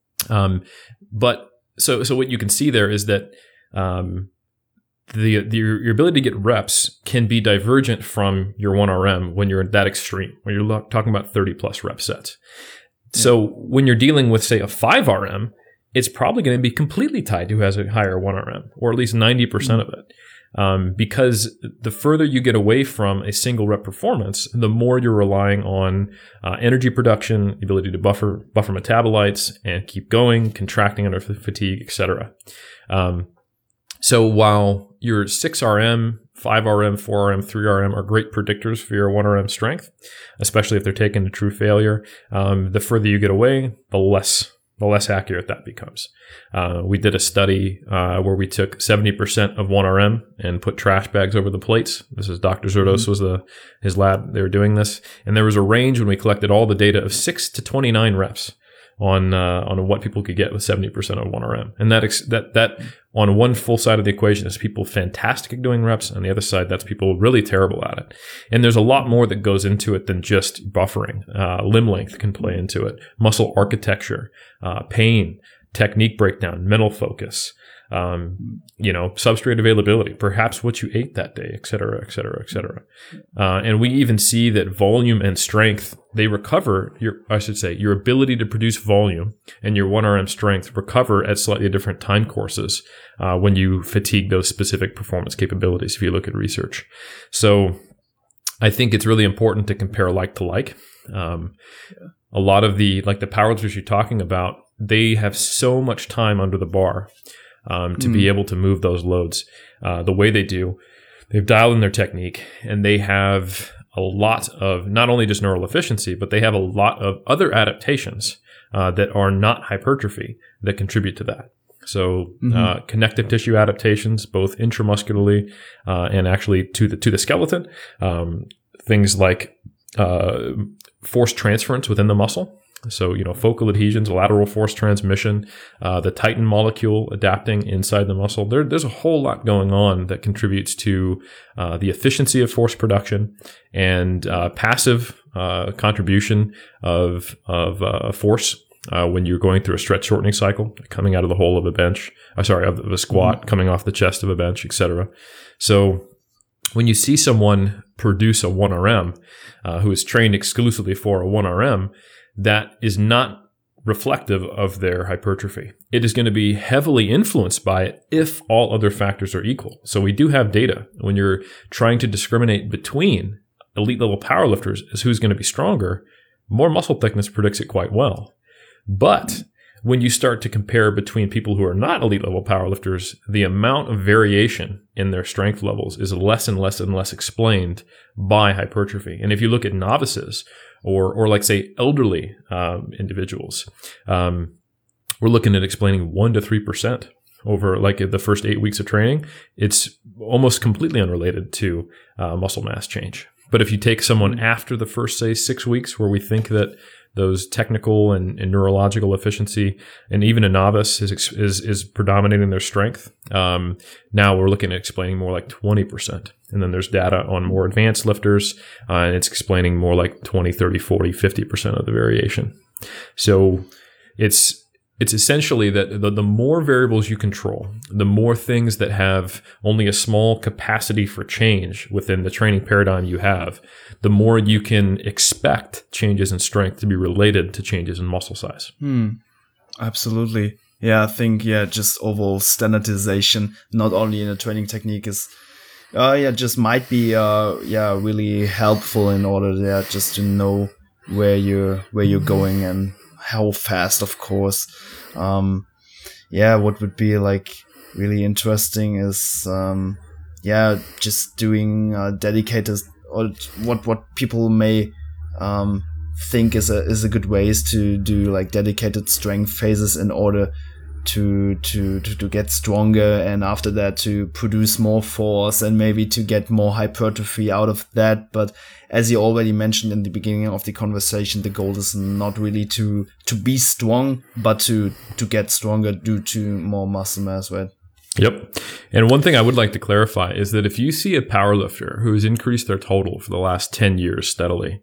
[SPEAKER 2] Um, but so, so what you can see there is that, um, the, the, your ability to get reps can be divergent from your one R M when you're at that extreme, when you're lo- talking about thirty plus rep sets. Yeah. So when you're dealing with, say, a five R M, it's probably going to be completely tied to who has a higher one R M, or at least ninety percent mm-hmm. of it. Um, because the further you get away from a single rep performance, the more you're relying on uh, energy production, the ability to buffer buffer metabolites and keep going, contracting under fatigue, et cetera. Um, so while your six R M, five R M, four R M, three R M are great predictors for your one R M strength, especially if they're taken to true failure, um, the further you get away, the less the less accurate that becomes. Uh, we did a study uh, where we took seventy percent of one R M and put trash bags over the plates. This is Doctor Zerdos mm-hmm. was the his lab. They were doing this. And there was a range when we collected all the data of six to twenty-nine reps on uh, on what people could get with seventy percent of one R M. And that ex- that that on one full side of the equation is people fantastic at doing reps. On the other side, that's people really terrible at it. And there's a lot more that goes into it than just buffering. Uh, limb length can play into it. Muscle architecture, uh, pain, technique breakdown, mental focus, um, you know, substrate availability, perhaps what you ate that day, et cetera, et cetera, et cetera. Uh, and we even see that volume and strength, they recover your, I should say, your ability to produce volume and your one R M strength recover at slightly different time courses uh, when you fatigue those specific performance capabilities, if you look at research. So I think it's really important to compare like to like. Um, a lot of the, like the powerlifters you're talking about, they have so much time under the bar Um, to mm. be able to move those loads uh, the way they do. They've dialed in their technique, and they have a lot of not only just neural efficiency, but they have a lot of other adaptations uh, that are not hypertrophy that contribute to that. So mm-hmm. uh, connective tissue adaptations, both intramuscularly uh, and actually to the to the skeleton. Um, things like uh, force transference within the muscle. So, you know, focal adhesions, lateral force transmission, uh, the Titan molecule adapting inside the muscle. There, there's a whole lot going on that contributes to uh, the efficiency of force production and uh, passive uh, contribution of of uh, force uh, when you're going through a stretch shortening cycle, coming out of the hole of a bench. Uh, sorry, of a squat, mm-hmm. coming off the chest of a bench, et cetera. So when you see someone produce a one R M uh, who is trained exclusively for a one R M, that is not reflective of their hypertrophy. It is going to be heavily influenced by it if all other factors are equal. So we do have data when you're trying to discriminate between elite level powerlifters as who's going to be stronger. More muscle thickness predicts it quite well. But when you start to compare between people who are not elite level powerlifters, the amount of variation in their strength levels is less and less and less explained by hypertrophy. And if you look at novices or, or like say elderly um, individuals, um, we're looking at explaining one to three percent over like the first eight weeks of training. It's almost completely unrelated to uh, muscle mass change. But if you take someone after the first, say, six weeks where we think that those technical and, and neurological efficiency, and even a novice is is, is predominating their strength, um, now we're looking at explaining more like twenty percent. And then there's data on more advanced lifters, uh, and it's explaining more like twenty, thirty, forty, fifty percent of the variation. So it's It's essentially that the, the more variables you control, the more things that have only a small capacity for change within the training paradigm you have, the more you can expect changes in strength to be related to changes in muscle size.
[SPEAKER 1] Hmm. Absolutely. Yeah, I think, yeah, just overall standardization, not only in a training technique is, uh, yeah, just might be, uh, yeah, really helpful in order, yeah, just to know where you're, where you're going and how fast, of course. Um, yeah, what would be like really interesting is, um, yeah, just doing uh, dedicated, or what what people may um, think is a is a good ways to do like dedicated strength phases in order to to to, to get stronger, and after that to produce more force and maybe to get more hypertrophy out of that. But as you already mentioned in the beginning of the conversation, the goal is not really to to be strong, but to to get stronger due to more muscle mass, right?
[SPEAKER 2] Yep. And one thing I would like to clarify is that if you see a powerlifter who has increased their total for the last ten years steadily,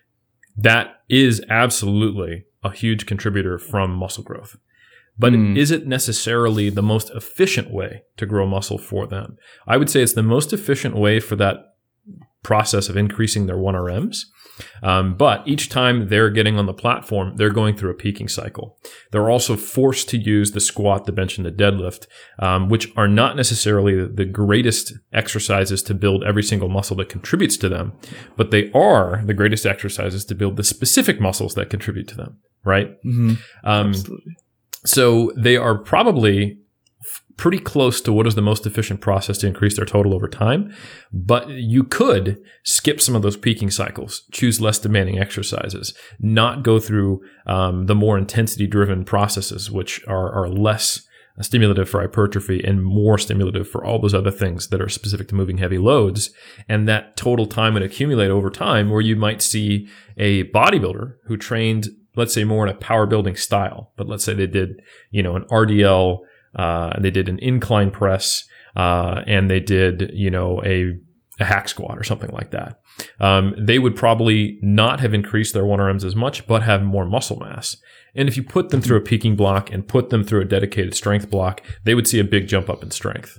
[SPEAKER 2] that is absolutely a huge contributor from muscle growth. But mm. is it necessarily the most efficient way to grow muscle for them? I would say it's the most efficient way for that process of increasing their one R Ms. Um, but each time they're getting on the platform, they're going through a peaking cycle. They're also forced to use the squat, the bench, and the deadlift, um, which are not necessarily the greatest exercises to build every single muscle that contributes to them, but they are the greatest exercises to build the specific muscles that contribute to them, right?
[SPEAKER 1] Mm-hmm.
[SPEAKER 2] Um,
[SPEAKER 1] Absolutely.
[SPEAKER 2] So they are probably pretty close to what is the most efficient process to increase their total over time. But you could skip some of those peaking cycles, choose less demanding exercises, not go through um, the more intensity-driven processes, which are, are less stimulative for hypertrophy and more stimulative for all those other things that are specific to moving heavy loads. And that total time would accumulate over time, where you might see a bodybuilder who trained, let's say, more in a power building style, but let's say they did, you know, an R D L, uh, they did an incline press, uh, and they did, you know, a, a hack squat or something like that. Um, they would probably not have increased their one R Ms as much, but have more muscle mass. And if you put them through a peaking block and put them through a dedicated strength block, they would see a big jump up in strength.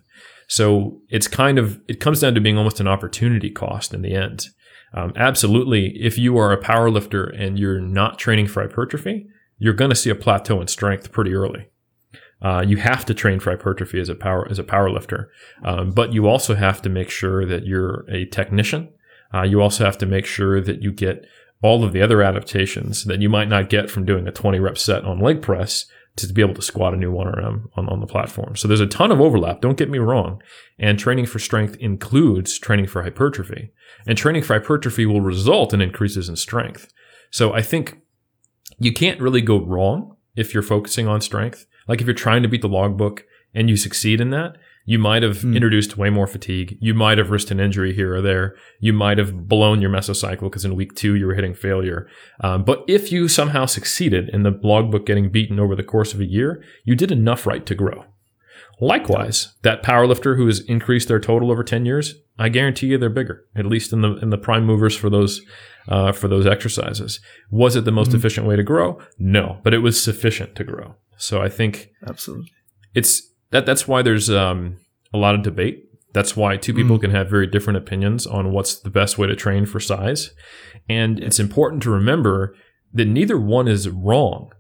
[SPEAKER 2] So it's kind of, it comes down to being almost an opportunity cost in the end. Um, absolutely, if you are a power lifter and you're not training for hypertrophy, you're going to see a plateau in strength pretty early. Uh, you have to train for hypertrophy as a power as a power lifter, um, but you also have to make sure that you're a technician. Uh, you also have to make sure that you get all of the other adaptations that you might not get from doing a twenty rep set on leg press to be able to squat a new one R M on, on the platform. So there's a ton of overlap, don't get me wrong. And training for strength includes training for hypertrophy. And training for hypertrophy will result in increases in strength. So I think you can't really go wrong if you're focusing on strength. Like if you're trying to beat the logbook and you succeed in that, you might have mm. introduced way more fatigue. You might have risked an injury here or there. You might have blown your mesocycle because in week two you were hitting failure. Um, but if you somehow succeeded in the logbook getting beaten over the course of a year, you did enough right to grow. Likewise, that powerlifter who has increased their total over ten years, I guarantee you they're bigger, at least in the in the prime movers for those uh, for those exercises. Was it the most mm-hmm. efficient way to grow? No, but it was sufficient to grow. So I think
[SPEAKER 1] absolutely
[SPEAKER 2] it's that that's why there's um, a lot of debate. That's why two people mm. can have very different opinions on what's the best way to train for size. And it's important to remember that neither one is wrong.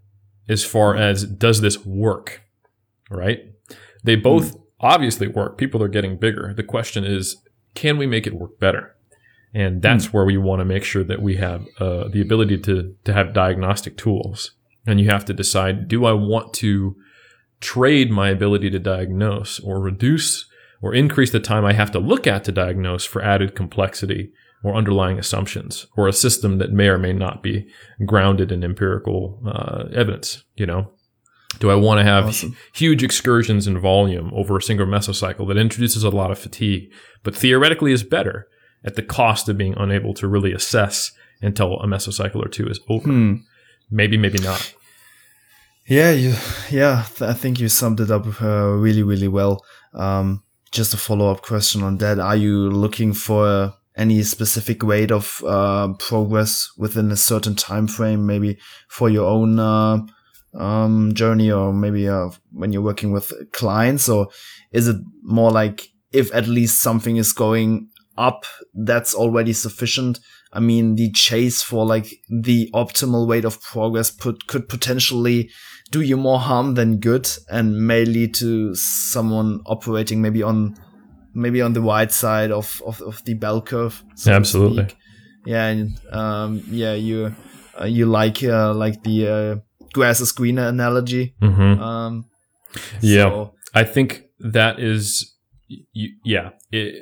[SPEAKER 2] as far as does this work, right? They both mm. obviously work. People are getting bigger. The question is, can we make it work better? And that's mm. where we want to make sure that we have uh, the ability to to have diagnostic tools. And you have to decide, do I want to trade my ability to diagnose or reduce or increase the time I have to look at to diagnose for added complexity or underlying assumptions or a system that may or may not be grounded in empirical uh, evidence, you know? Do I want to have awesome. huge excursions in volume over a single mesocycle that introduces a lot of fatigue, but theoretically is better at the cost of being unable to really assess until a mesocycle or two is over? Hmm. Maybe, maybe not.
[SPEAKER 1] Yeah, you, yeah, th- I think you summed it up uh, really, really well. Um, just a follow-up question on that. Are you looking for any specific rate of uh, progress within a certain time frame, maybe for your own uh, um, journey, or maybe uh, when you're working with clients? Or is it more like if at least something is going up, that's already sufficient? I mean, the chase for like the optimal rate of progress put, could potentially do you more harm than good, and may lead to someone operating maybe on maybe on the wide side of, of, of the bell curve.
[SPEAKER 2] So absolutely.
[SPEAKER 1] Yeah. And, um, yeah, you, uh, you like, uh, like the, uh, grass is greener analogy.
[SPEAKER 2] Mm-hmm.
[SPEAKER 1] Um,
[SPEAKER 2] yeah,
[SPEAKER 1] so.
[SPEAKER 2] I think that is, yeah, it,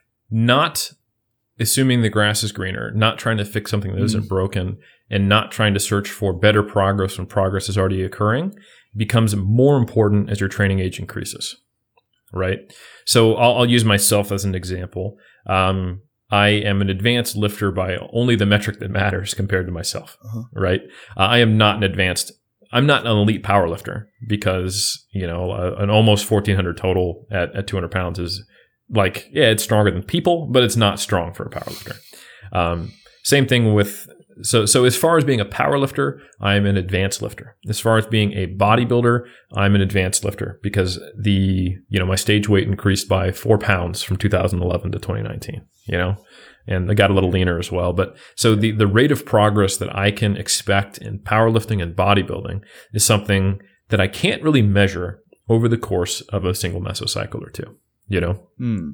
[SPEAKER 2] not assuming the grass is greener, not trying to fix something that isn't mm. broken, and not trying to search for better progress when progress is already occurring becomes more important as your training age increases, right? So I'll, I'll use myself as an example. Um, I am an advanced lifter by only the metric that matters compared to myself, uh-huh. right? Uh, I am not an advanced, I'm not an elite power lifter because, you know, uh, an almost fourteen hundred total at, at two hundred pounds is like, yeah, it's stronger than people, but it's not strong for a power lifter. Um, same thing with, so, so as far as being a power lifter, I'm an advanced lifter. As far as being a bodybuilder, I'm an advanced lifter because the, you know, my stage weight increased by four pounds from two thousand eleven to twenty nineteen, you know, and I got a little leaner as well. But so the, the rate of progress that I can expect in powerlifting and bodybuilding is something that I can't really measure over the course of a single mesocycle or two. You know, mm.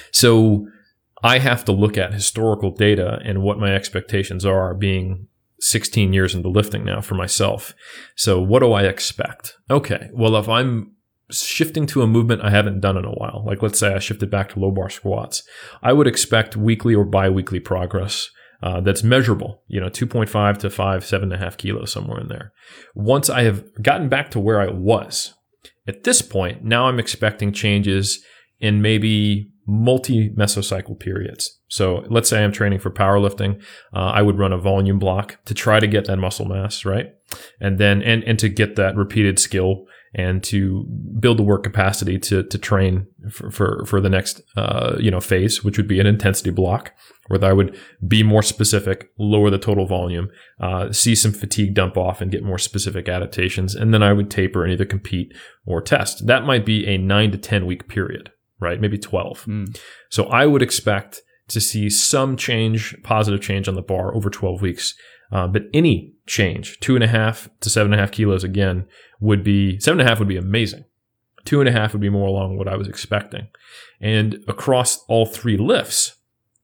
[SPEAKER 2] so I have to look at historical data and what my expectations are, being sixteen years into lifting now for myself. So what do I expect? Okay, well, if I'm shifting to a movement I haven't done in a while, like let's say I shifted back to low bar squats, I would expect weekly or biweekly progress uh, that's measurable, you know, two point five to five, seven and a half kilos, somewhere in there. Once I have gotten back to where I was, at this point, now I'm expecting changes in maybe multi-mesocycle periods. So let's say I'm training for powerlifting. Uh, I would run a volume block to try to get that muscle mass, right? And then, and, and to get that repeated skill and to build the work capacity to, to train for, for, for the next, uh, you know, phase, which would be an intensity block, where I would be more specific, lower the total volume, uh, see some fatigue dump off and get more specific adaptations. And then I would taper and either compete or test. That might be a nine to ten week period. Right? Maybe twelve. Mm. So I would expect to see some change, positive change on the bar over twelve weeks. Uh, but any change, two and a half to seven and a half kilos again, would be, seven and a half would be amazing. Two and a half would be more along what I was expecting. And across all three lifts,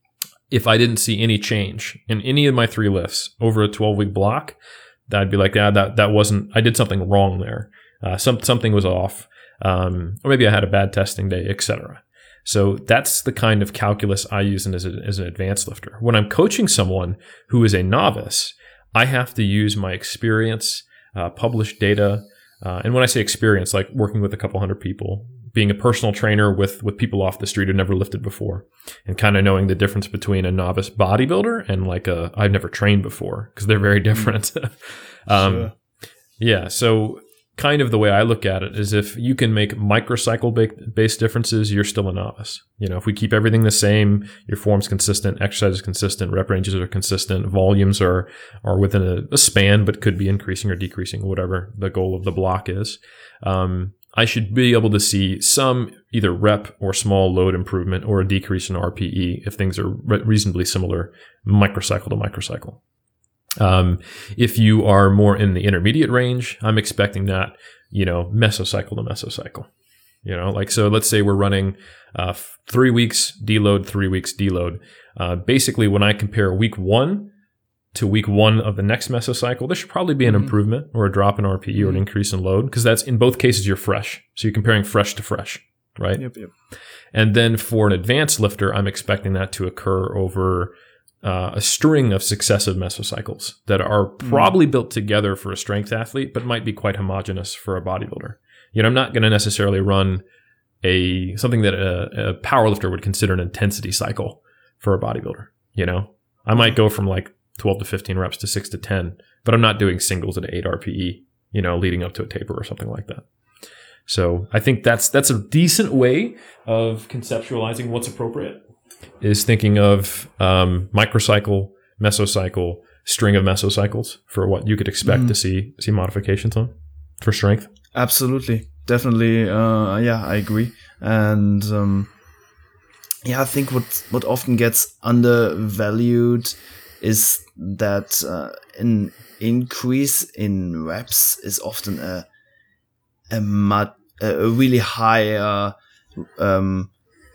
[SPEAKER 2] if I didn't see any change in any of my three lifts over a twelve week block, I'd be like, yeah, that, that wasn't, I did something wrong there. Uh, some, something was off. Um, or maybe I had a bad testing day, et cetera. So that's the kind of calculus I use as, a, as an advanced lifter. When I'm coaching someone who is a novice, I have to use my experience, uh, published data. Uh, and when I say experience, like working with a couple hundred people, being a personal trainer with, with people off the street who never lifted before, and kind of knowing the difference between a novice bodybuilder and like a, I've never trained before, because they're very different. um, sure. Yeah. So, kind of the way I look at it is if you can make microcycle based differences, you're still a novice. You know, if we keep everything the same, your form's consistent, exercise is consistent, rep ranges are consistent, volumes are, are within a, a span, but could be increasing or decreasing, whatever the goal of the block is. Um, I should be able to see some either rep or small load improvement or a decrease in R P E if things are re- reasonably similar microcycle to microcycle. Um, if you are more in the intermediate range, I'm expecting that, you know, mesocycle to mesocycle. You know, like, so let's say we're running uh, three weeks deload, three weeks deload. Uh, basically, when I compare week one to week one of the next mesocycle, there should probably be an mm-hmm. improvement or a drop in R P E mm-hmm. or an increase in load, because that's, in both cases, you're fresh. So you're comparing fresh to fresh, right?
[SPEAKER 1] Yep, yep.
[SPEAKER 2] And then for an advanced lifter, I'm expecting that to occur over uh, a string of successive mesocycles that are probably mm-hmm. built together for a strength athlete, but might be quite homogeneous for a bodybuilder. You know, I'm not going to necessarily run a something that a, a powerlifter would consider an intensity cycle for a bodybuilder. You know, I might go from like twelve to fifteen reps to six to ten, but I'm not doing singles at eight R P E, you know, leading up to a taper or something like that. So I think that's that's a decent way of conceptualizing what's appropriate, is thinking of um, microcycle, mesocycle, string of mesocycles for what you could expect mm. to see see modifications on for strength.
[SPEAKER 1] Absolutely. Definitely. Uh, yeah, I agree. And um, yeah, I think what, what often gets undervalued is that uh, an increase in reps is often a a, mud, a really high, uh, um,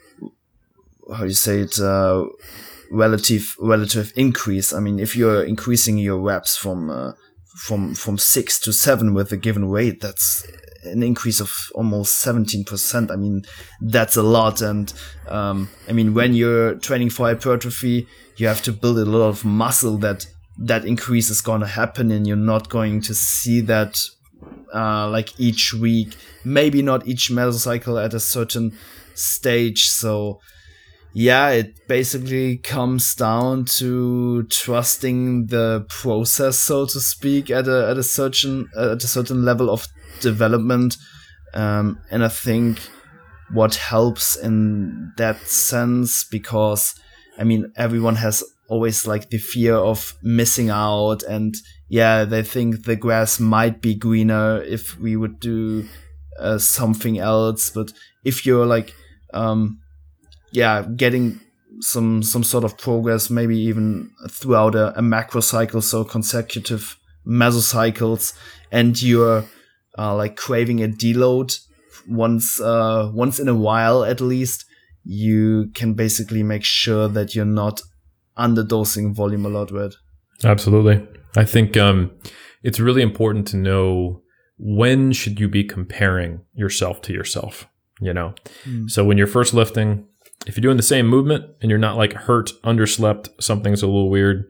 [SPEAKER 1] how do you say it, uh, relative relative increase. I mean, if you're increasing your reps from uh, from from six to seven with a given weight, that's an increase of almost seventeen percent. I mean, that's a lot. And um, I mean, when you're training for hypertrophy, you have to build a lot of muscle. That that increase is going to happen, and you're not going to see that uh, like each week, maybe not each mesocycle at a certain stage. So yeah, it basically comes down to trusting the process, so to speak, at a at a certain at a certain level of development. Um, and I think what helps in that sense, because I mean, everyone has always like the fear of missing out, and yeah, they think the grass might be greener if we would do uh, something else. But if you're like, um, yeah, getting some some sort of progress, maybe even throughout a, a macro cycle, so consecutive mesocycles, and you're uh, like craving a deload once uh, once in a while at least, you can basically make sure that you're not underdosing volume a lot, right?
[SPEAKER 2] Absolutely. I think um, it's really important to know when should you be comparing yourself to yourself, you know? Mm. So when you're first lifting, if you're doing the same movement and you're not like hurt, underslept, something's a little weird,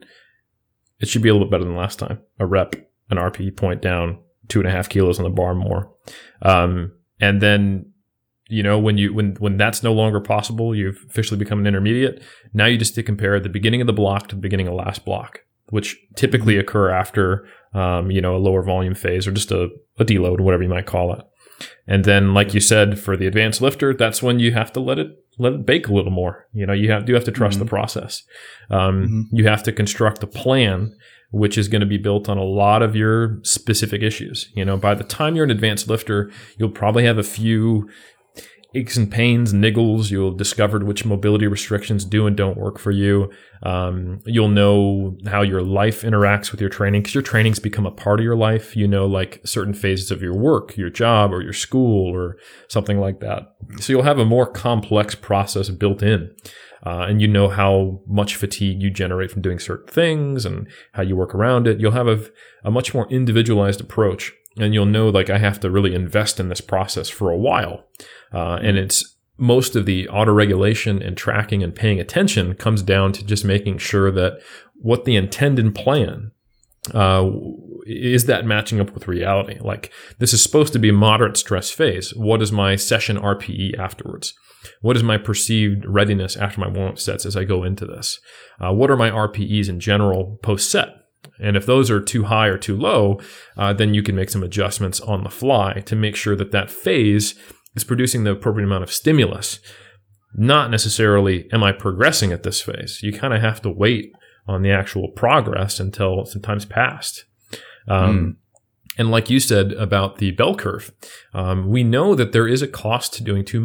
[SPEAKER 2] it should be a little bit better than last time. A rep, an R P E point down, two and a half kilos on the bar more. Um, and then, you know, when you when when that's no longer possible, you've officially become an intermediate. Now you just to compare the beginning of the block to the beginning of last block, which typically occur after, um, you know, a lower volume phase or just a, a deload, whatever you might call it. And then, like you said, for the advanced lifter, that's when you have to let it let it bake a little more. You know, you have do have to trust mm-hmm. the process. Um, mm-hmm. You have to construct a plan which is going to be built on a lot of your specific issues. You know, by the time you're an advanced lifter, you'll probably have a few aches and pains, niggles. You'll have discovered which mobility restrictions do and don't work for you. Um, you'll know how your life interacts with your training, because your training's become a part of your life. You know, like certain phases of your work, your job, or your school, or something like that. So you'll have a more complex process built in. Uh, and you know how much fatigue you generate from doing certain things and how you work around it. You'll have a, a much more individualized approach. And you'll know, like, I have to really invest in this process for a while. Uh, and it's most of the auto-regulation and tracking and paying attention comes down to just making sure that what the intended plan uh, is that matching up with reality. Like, this is supposed to be a moderate stress phase. What is my session R P E afterwards? What is my perceived readiness after my warm-up sets as I go into this? Uh, what are my R P Es in general post-set? And if those are too high or too low, uh, then you can make some adjustments on the fly to make sure that that phase is producing the appropriate amount of stimulus. Not necessarily, am I progressing at this phase? You kind of have to wait on the actual progress until some time's passed. Um, mm. And like you said about the bell curve, um, we know that there is a cost to doing too much.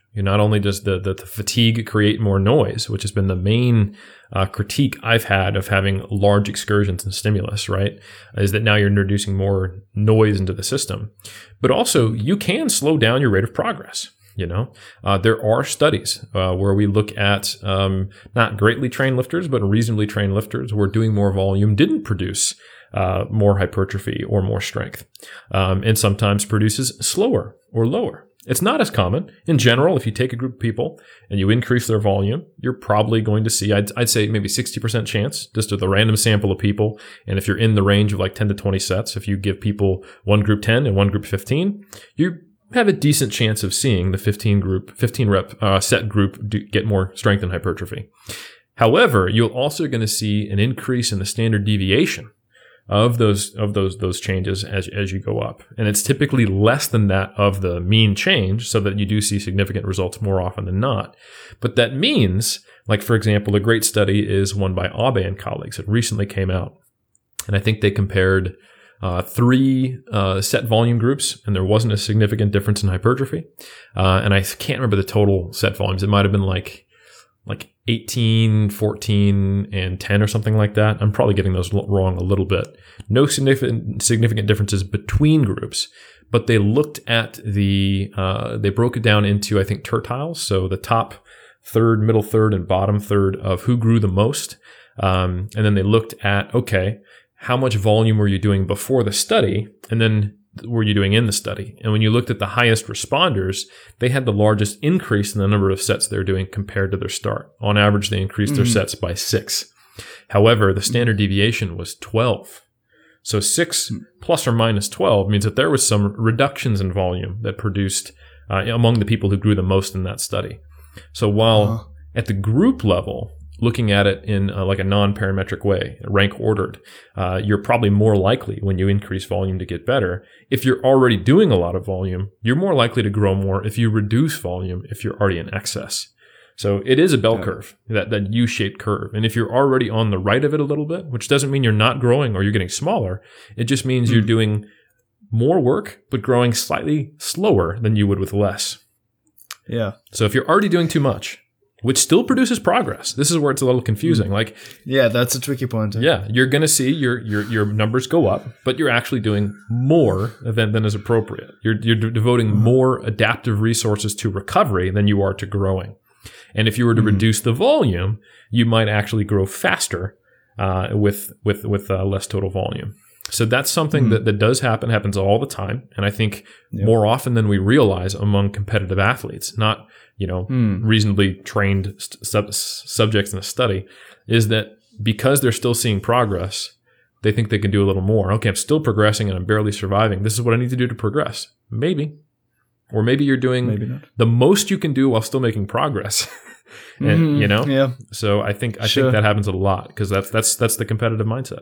[SPEAKER 2] You not only does the, the, the fatigue create more noise, which has been the main uh, critique I've had of having large excursions in stimulus, right? Is that now you're introducing more noise into the system. But also, you can slow down your rate of progress. You know, uh, there are studies uh, where we look at um, not greatly trained lifters, but reasonably trained lifters who are doing more volume didn't produce uh, more hypertrophy or more strength, um, and sometimes produces slower or lower. It's not as common. In general, if you take a group of people and you increase their volume, you're probably going to see, I'd, I'd say maybe sixty percent chance, just with a random sample of people. And if you're in the range of like ten to twenty sets, if you give people one group ten and one group fifteen, you have a decent chance of seeing the fifteen group, fifteen rep uh, set group do, get more strength and hypertrophy. However, you're also going to see an increase in the standard deviation of those of those those changes as as you go up, and it's typically less than that of the mean change, so that you do see significant results more often than not. But that means, like for example, a great study is one by Abe and colleagues. It recently came out, and I think they compared uh, three uh, set volume groups, and there wasn't a significant difference in hypertrophy. Uh, and I can't remember the total set volumes. It might have been like. like eighteen, fourteen, and ten or something like that. I'm probably getting those wrong a little bit. No significant significant differences between groups, but they looked at the, uh, they broke it down into, I think, tertiles. So the top third, middle third, and bottom third of who grew the most. Um, and then they looked at, okay, how much volume were you doing before the study? And then were you doing in the study? And when you looked at the highest responders, they had the largest increase in the number of sets they're doing compared to their start. On average, they increased mm-hmm. their sets by six. However, the standard deviation was twelve. So six plus or minus twelve means that there was some reductions in volume that produced uh, among the people who grew the most in that study. So while uh-huh. at the group level, looking at it in uh, like a non-parametric way, rank ordered, uh, you're probably more likely when you increase volume to get better. If you're already doing a lot of volume, you're more likely to grow more if you reduce volume if you're already in excess. So it is a bell yeah. curve, that, that U-shaped curve. And if you're already on the right of it a little bit, which doesn't mean you're not growing or you're getting smaller, it just means mm. you're doing more work, but growing slightly slower than you would with less.
[SPEAKER 1] Yeah.
[SPEAKER 2] So if you're already doing too much, which still produces progress. This is where it's a little confusing. Like,
[SPEAKER 1] yeah, that's a tricky point.
[SPEAKER 2] Yeah, you're going to see your your your numbers go up, but you're actually doing more than than is appropriate. You're you're devoting mm-hmm. more adaptive resources to recovery than you are to growing. And if you were to mm-hmm. reduce the volume, you might actually grow faster uh, with with with uh, less total volume. So that's something mm-hmm. that, that does happen, happens all the time. And I think yeah. more often than we realize among competitive athletes, not you know, mm. reasonably trained sub- subjects in a study, is that because they're still seeing progress, they think they can do a little more. Okay, I'm still progressing and I'm barely surviving. This is what I need to do to progress. Maybe. Or maybe you're doing maybe the most you can do while still making progress. and,
[SPEAKER 1] mm-hmm.
[SPEAKER 2] you know?
[SPEAKER 1] Yeah.
[SPEAKER 2] So I think I
[SPEAKER 1] sure.
[SPEAKER 2] think that happens a lot because that's that's that's the competitive mindset.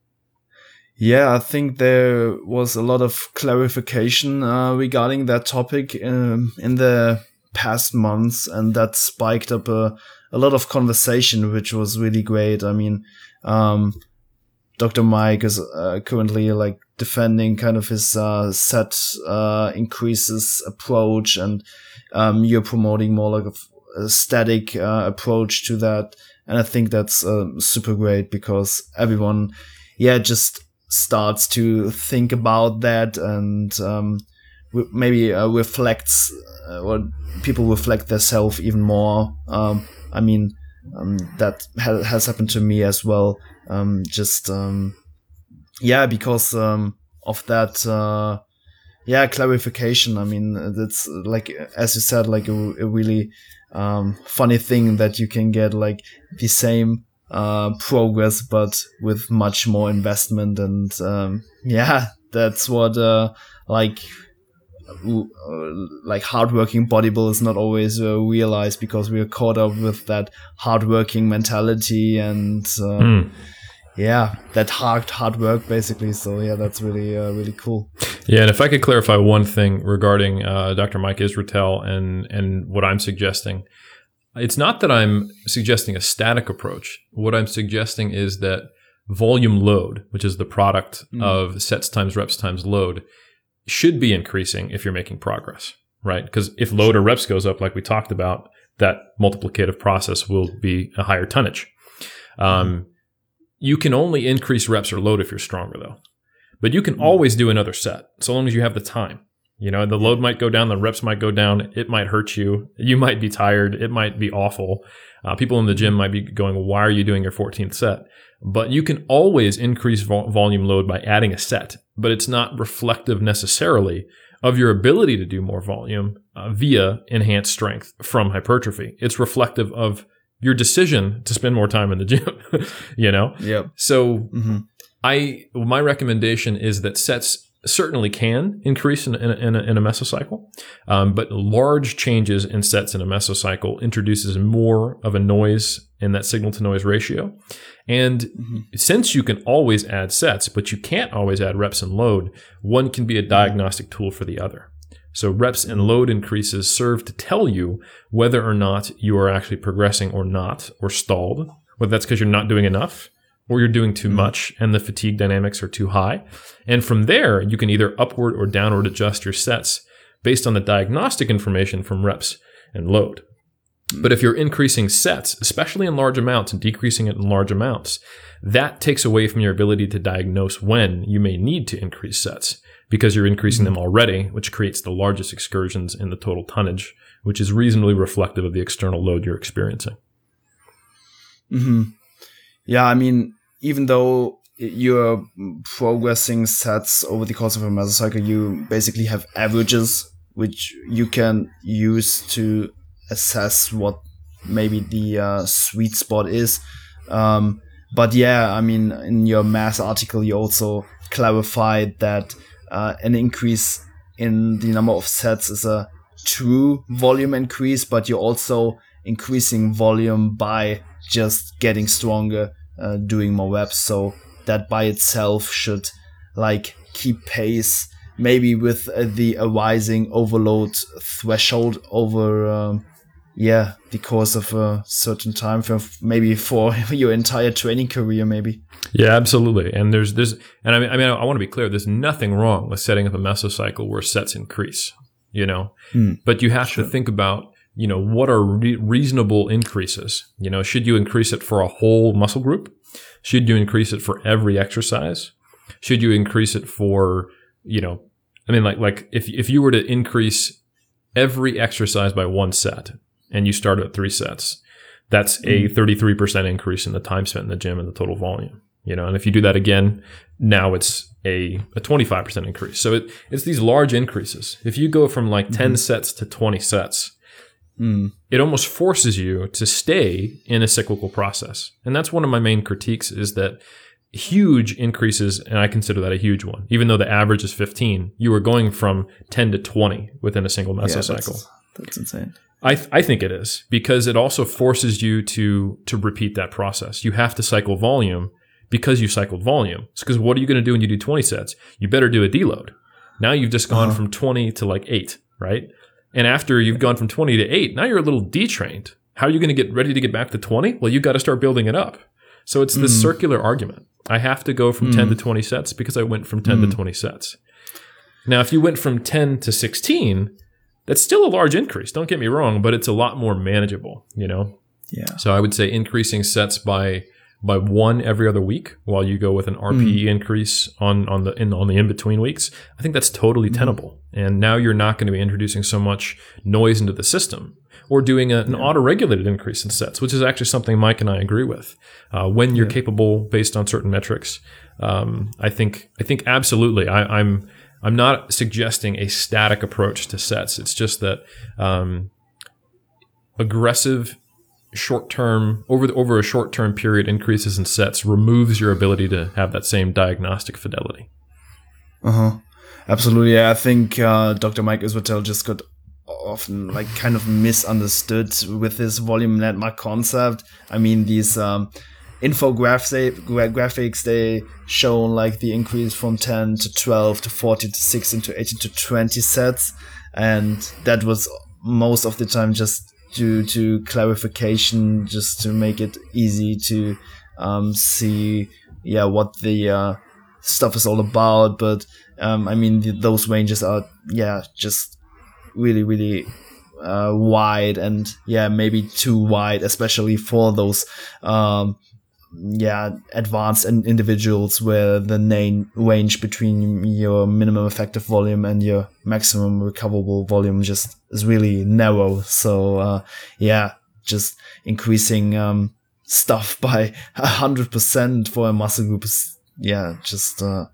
[SPEAKER 1] Yeah, I think there was a lot of clarification uh, regarding that topic um, in the past months, and that spiked up a, a lot of conversation, which was really great. I mean, um, Doctor Mike is uh, currently like defending kind of his uh, set uh, increases approach, and um, you're promoting more like a, a static uh, approach to that. And I think that's uh, super great because everyone, yeah, just starts to think about that and um, maybe uh, reflects uh, or people reflect themselves even more. Um, I mean, um, that ha- has happened to me as well. Um, just, um, yeah, because, um, of that, uh, yeah, clarification. I mean, that's like, as you said, like a, a really, um, funny thing that you can get like the same, uh, progress, but with much more investment. And, um, yeah, that's what, uh, like, like hardworking bodybuilders not always uh, realize because we are caught up with that hardworking mentality and uh, mm. yeah, that hard hard work basically. So yeah, that's really uh, really cool.
[SPEAKER 2] Yeah, and if I could clarify one thing regarding uh, Doctor Mike Israetel and and what I'm suggesting, it's not that I'm suggesting a static approach. What I'm suggesting is that volume load, which is the product mm. of sets times reps times load, should be increasing if you're making progress, right? Because if load or reps goes up, like we talked about, that multiplicative process will be a higher tonnage. Um, you can only increase reps or load if you're stronger, though. But you can always do another set, so long as you have the time. You know, the load might go down, the reps might go down, it might hurt you, you might be tired, it might be awful. Uh, people in the gym might be going, why are you doing your fourteenth set? But you can always increase vol- volume load by adding a set, but it's not reflective necessarily of your ability to do more volume uh, via enhanced strength from hypertrophy. It's reflective of your decision to spend more time in the gym, you know?
[SPEAKER 1] Yep.
[SPEAKER 2] So
[SPEAKER 1] mm-hmm.
[SPEAKER 2] I, my recommendation is that sets certainly can increase in, in, in, a, in a mesocycle, um, but large changes in sets in a mesocycle introduces more of a noise in that signal to noise ratio. And mm-hmm. since you can always add sets, but you can't always add reps and load, one can be a diagnostic tool for the other. So reps and load increases serve to tell you whether or not you are actually progressing or not, or stalled, whether that's because you're not doing enough or you're doing too much and the fatigue dynamics are too high. And from there, you can either upward or downward adjust your sets based on the diagnostic information from reps and load. But if you're increasing sets, especially in large amounts and decreasing it in large amounts, that takes away from your ability to diagnose when you may need to increase sets because you're increasing them already, which creates the largest excursions in the total tonnage, which is reasonably reflective of the external load you're experiencing.
[SPEAKER 1] Mm-hmm. Yeah, I mean, even though you're progressing sets over the course of a mesocycle, you basically have averages, which you can use to assess what maybe the uh, sweet spot is. Um, but yeah, I mean, in your mass article, you also clarified that uh, an increase in the number of sets is a true volume increase, but you're also increasing volume by just getting stronger, uh, doing more reps. So that by itself should like keep pace maybe with uh, the arising overload threshold over um, yeah the course of a certain time frame, maybe for your entire training career maybe.
[SPEAKER 2] Yeah, absolutely. And there's there's and I mean I mean I want to be clear, there's nothing wrong with setting up a mesocycle where sets increase, you know. Mm, but you have sure. to think about, you know, what are re- reasonable increases? You know, should you increase it for a whole muscle group? Should you increase it for every exercise? Should you increase it for, you know, I mean, like, like if, if you were to increase every exercise by one set and you start at three sets, that's a thirty-three percent increase in the time spent in the gym and the total volume, you know, and if you do that again, now it's a, a twenty-five percent increase. So it, it's these large increases. If you go from like ten mm-hmm. sets to twenty sets, Mm. it almost forces you to stay in a cyclical process. And that's one of my main critiques, is that huge increases, and I consider that a huge one, even though the average is fifteen, you are going from ten to twenty within a single mesocycle. Yeah,
[SPEAKER 1] that's, that's insane.
[SPEAKER 2] I th- I think it is, because it also forces you to to repeat that process. You have to cycle volume because you cycled volume. Because what are you going to do when you do twenty sets? You better do a deload. Now you've just gone uh-huh. from twenty to like eight, right? And after you've gone from twenty to eight, now you're a little detrained. How are you going to get ready to get back to twenty? Well, you've got to start building it up. So it's this mm. circular argument. I have to go from mm. ten to twenty sets because I went from ten mm. to twenty sets. Now, if you went from ten to sixteen, that's still a large increase. Don't get me wrong, but it's a lot more manageable, you know? Yeah. So I would say increasing sets by by one every other week while you go with an R P E mm. increase on, on the in, on the in-between weeks, I think that's totally mm. tenable. And now you're not going to be introducing so much noise into the system, or doing a, an yeah. auto-regulated increase in sets, which is actually something Mike and I agree with. Uh, when you're yeah. capable based on certain metrics, um, I think I think absolutely. I, I'm I'm not suggesting a static approach to sets. It's just that um, aggressive short-term, over the, over a short-term period, increases in sets removes your ability to have that same diagnostic fidelity.
[SPEAKER 1] Uh-huh. Absolutely. Yeah, I think uh, Doctor Mike Israetel just got often like kind of misunderstood with this volume landmark concept. I mean, these um, infographics, they, graphics, they show like the increase from ten to twelve to fourteen to sixteen to eighteen to twenty sets. And that was most of the time just due to clarification, just to make it easy to um, see, yeah, what the uh, stuff is all about. But um, I mean, th- those ranges are, yeah, just really, really uh, wide, and yeah, maybe too wide, especially for those um, yeah advanced in- individuals where the na- range between your minimum effective volume and your maximum recoverable volume just is really narrow. So uh, yeah, just increasing um, stuff by a hundred percent for a muscle group is yeah just uh,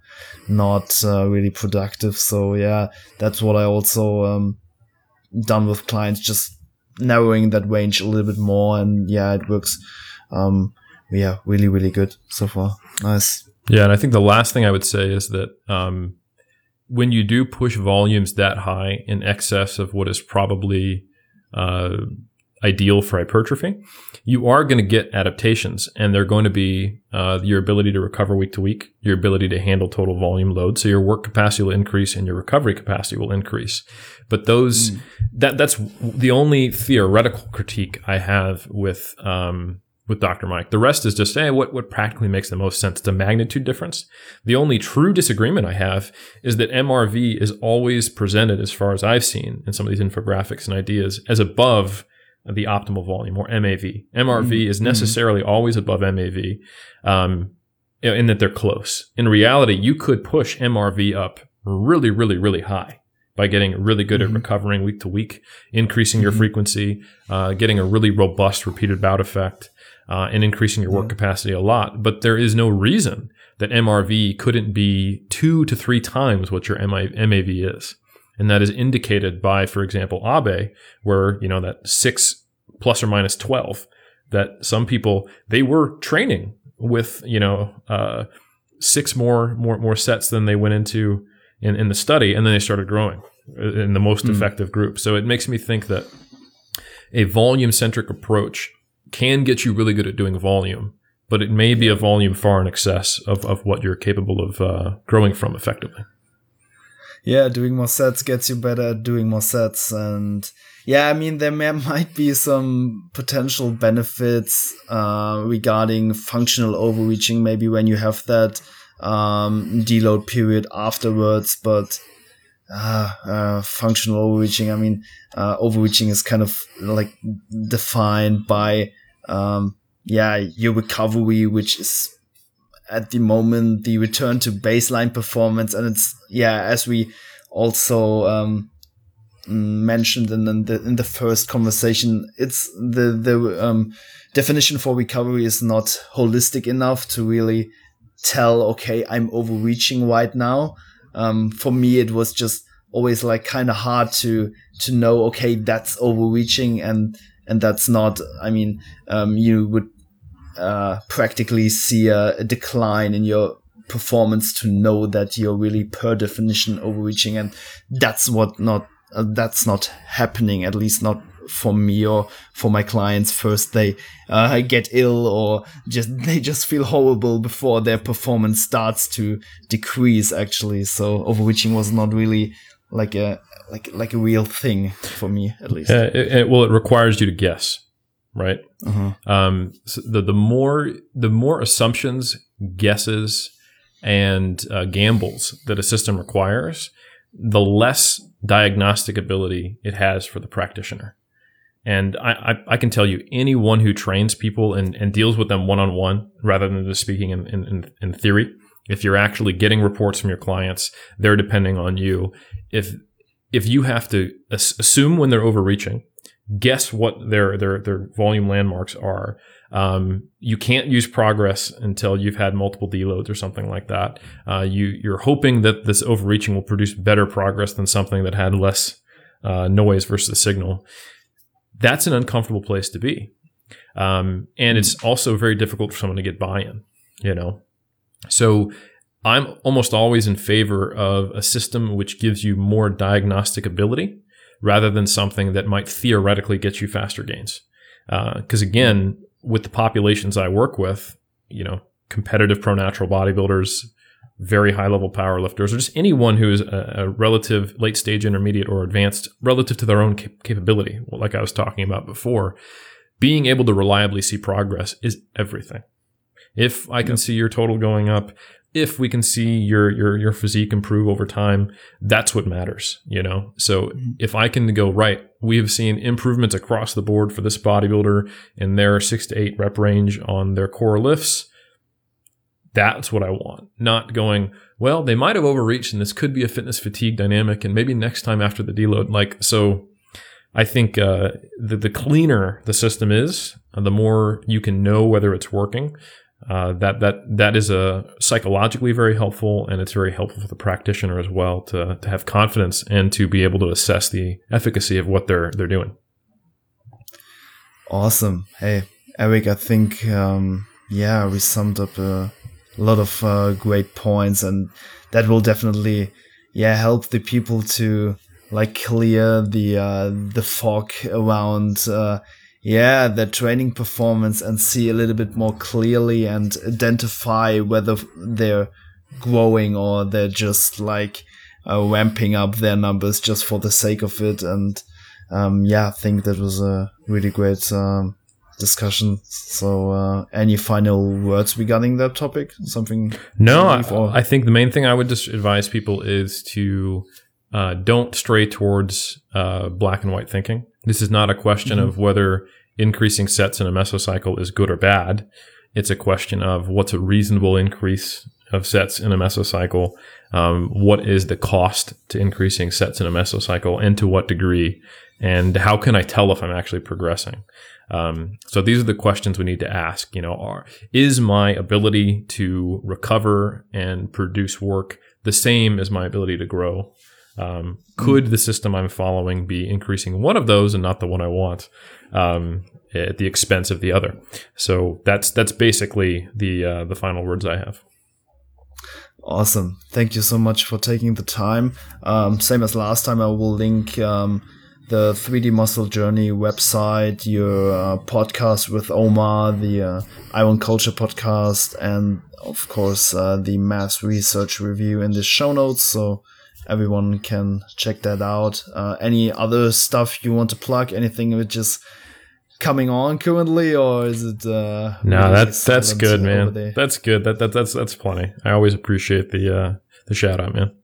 [SPEAKER 1] not uh, really productive. So yeah, that's what I also um, done with clients, just narrowing that range a little bit more, and yeah, it works. Um, yeah, really, really good so far. Nice.
[SPEAKER 2] Yeah, and I think the last thing I would say is that um, when you do push volumes that high in excess of what is probably uh, ideal for hypertrophy, you are going to get adaptations, and they're going to be uh, your ability to recover week to week, your ability to handle total volume load. So your work capacity will increase and your recovery capacity will increase. But those mm. that that's the only theoretical critique I have with um, with Doctor Mike. The rest is just, hey, what, what practically makes the most sense? The magnitude difference. The only true disagreement I have is that M R V is always presented, as far as I've seen in some of these infographics and ideas, as above the optimal volume, or M A V. M R V mm-hmm. is necessarily mm-hmm. always above M A V, um, in that they're close. In reality, you could push M R V up really, really, really high by getting really good mm-hmm. at recovering week to week, increasing mm-hmm. your frequency, uh, getting a really robust repeated bout effect, uh, and increasing your work yeah. capacity a lot. But there is no reason that M R V couldn't be two to three times what your M A V is. And that is indicated by, for example, Abe, where, you know, that six plus or minus twelve, that some people, they were training with, you know, uh, six more, more, more sets than they went into in, in the study. And then they started growing in the most mm. effective group. So it makes me think that a volume centric approach can get you really good at doing volume, but it may be a volume far in excess of, of what you're capable of uh, growing from effectively.
[SPEAKER 1] Yeah, doing more sets gets you better at doing more sets. And yeah, I mean, there may, might be some potential benefits uh, regarding functional overreaching, maybe when you have that um, deload period afterwards. But uh, uh, functional overreaching, I mean, uh, overreaching is kind of like defined by, um, yeah, your recovery, which is at the moment the return to baseline performance. And it's, yeah, as we also um mentioned in the in the first conversation, it's the the um definition for recovery is not holistic enough to really tell, okay, I'm overreaching right now. Um for me, it was just always like kind of hard to to know, okay, that's overreaching and and that's not. I mean, um you would Uh, practically see a, a decline in your performance to know that you're really per definition overreaching, and that's what not uh, that's not happening, at least not for me or for my clients. First they uh, get ill or just they just feel horrible before their performance starts to decrease, actually. So overreaching was not really like a like like a real thing for me, at least.
[SPEAKER 2] Uh, it, it, well, it requires you to guess. Right. Uh-huh. Um, so the the more the more assumptions, guesses, and uh, gambles that a system requires, the less diagnostic ability it has for the practitioner. And I, I, I can tell you, anyone who trains people and, and deals with them one on one, rather than just speaking in, in in theory, if you're actually getting reports from your clients, they're depending on you. If if you have to assume when they're overreaching, guess what their their their volume landmarks are. Um, you can't use progress until you've had multiple deloads or something like that. Uh, you you're hoping that this overreaching will produce better progress than something that had less uh, noise versus signal. That's an uncomfortable place to be, um, and it's also very difficult for someone to get buy-in. You know, so I'm almost always in favor of a system which gives you more diagnostic ability, rather than something that might theoretically get you faster gains. Because uh, again, with the populations I work with, you know, competitive pro-natural bodybuilders, very high-level power lifters, or just anyone who is a, a relative late-stage, intermediate, or advanced relative to their own cap- capability, like I was talking about before, being able to reliably see progress is everything. If I can yep. see your total going up, if we can see your your your physique improve over time, that's what matters, you know? So if I can go, right, we have seen improvements across the board for this bodybuilder in their six to eight rep range on their core lifts, that's what I want. Not going, well, they might have overreached and this could be a fitness fatigue dynamic and maybe next time after the deload. Like, so I think uh, the, the cleaner the system is, the more you can know whether it's working. Uh, that that that is a psychologically very helpful, and it's very helpful for the practitioner as well to to have confidence and to be able to assess the efficacy of what they're they're doing.
[SPEAKER 1] Awesome. Hey, Eric, I think um, yeah, we summed up a lot of uh, great points, and that will definitely yeah help the people to like clear the uh, the fog around. Uh, Yeah, their training performance and see a little bit more clearly and identify whether they're growing or they're just like uh, ramping up their numbers just for the sake of it. And um, yeah, I think that was a really great um, discussion. So uh, any final words regarding that topic? Something?
[SPEAKER 2] No, I, I think the main thing I would just advise people is to uh, don't stray towards uh, black and white thinking. This is not a question mm-hmm. of whether increasing sets in a mesocycle is good or bad. It's a question of what's a reasonable increase of sets in a mesocycle. Um, what is the cost to increasing sets in a mesocycle, and to what degree? And how can I tell if I'm actually progressing? Um, so these are the questions we need to ask. You know, are is my ability to recover and produce work the same as my ability to grow? Um, could the system I'm following be increasing one of those and not the one I want, um, at the expense of the other? So that's that's basically the uh, the final words I have.
[SPEAKER 1] Awesome. Thank you so much for taking the time. Um, same as last time, I will link um, the three D Muscle Journey website, your uh, podcast with Omar, the uh, Iron Culture podcast, and of course uh, the Mass Research Review in the show notes. So everyone can check that out. Uh, any other stuff you want to plug? Anything which is coming on currently, or is it? Uh,
[SPEAKER 2] no, really that's that's good, man. That's good. That that that's that's plenty. I always appreciate the uh, the shout out, man.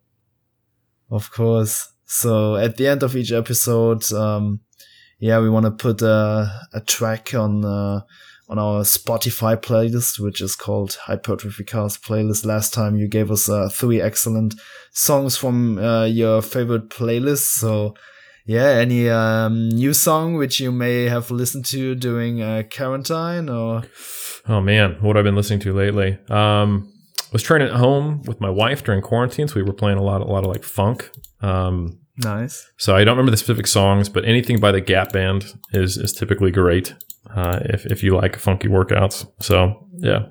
[SPEAKER 1] Of course. So at the end of each episode, um, yeah, we want to put a a track on uh, on our Spotify playlist, which is called Hypertrophy Cast Playlist. Last time you gave us uh, three excellent songs from uh, your favorite playlist. So yeah, any um, new song which you may have listened to during uh, quarantine, or?
[SPEAKER 2] Oh man, what I've been listening to lately. Um, I was training at home with my wife during quarantine, so we were playing a lot, a lot of like funk. Um,
[SPEAKER 1] nice.
[SPEAKER 2] So I don't remember the specific songs, but anything by the Gap Band is is typically great. Uh, if if you like funky workouts, so yeah.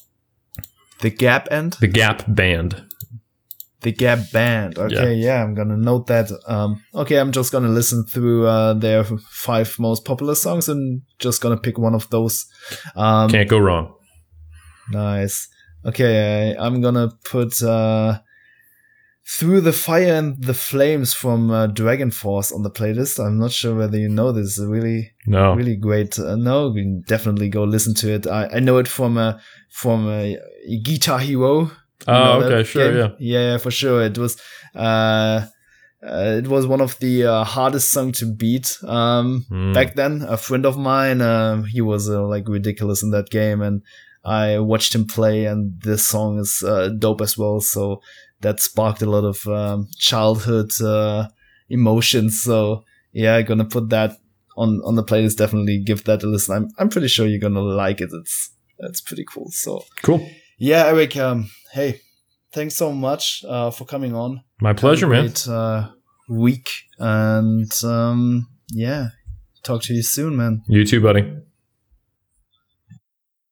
[SPEAKER 1] The Gap Band.
[SPEAKER 2] The Gap Band.
[SPEAKER 1] The Gap Band. Okay, yeah. yeah, I'm gonna note that. Um, okay, I'm just gonna listen through uh, their five most popular songs and just gonna pick one of those. Um,
[SPEAKER 2] Can't go wrong.
[SPEAKER 1] Nice. Okay, I, I'm gonna put uh, Through the Fire and the Flames from uh, Dragon Force on the playlist. I'm not sure whether you know this. Really,
[SPEAKER 2] no,
[SPEAKER 1] really great. Uh, no, you can definitely go listen to it. I, I know it from uh, from uh, Guitar Hero.
[SPEAKER 2] Oh, okay, sure, game?
[SPEAKER 1] yeah. Yeah, for sure. It was uh, uh it was one of the uh, hardest songs to beat um mm. back then. A friend of mine, uh, he was uh, like ridiculous in that game, and I watched him play, and this song is uh, dope as well. So that sparked a lot of um, childhood uh, emotions. So yeah, I'm gonna put that on on the playlist. Definitely give that a listen. I'm I'm pretty sure you're gonna like it. It's that's pretty cool. So
[SPEAKER 2] cool.
[SPEAKER 1] Yeah, Eric. Um, hey, thanks so much uh, for coming on.
[SPEAKER 2] My pleasure,
[SPEAKER 1] Have a
[SPEAKER 2] man.
[SPEAKER 1] great, uh, week, and um, yeah, talk to you soon, man.
[SPEAKER 2] You too, buddy.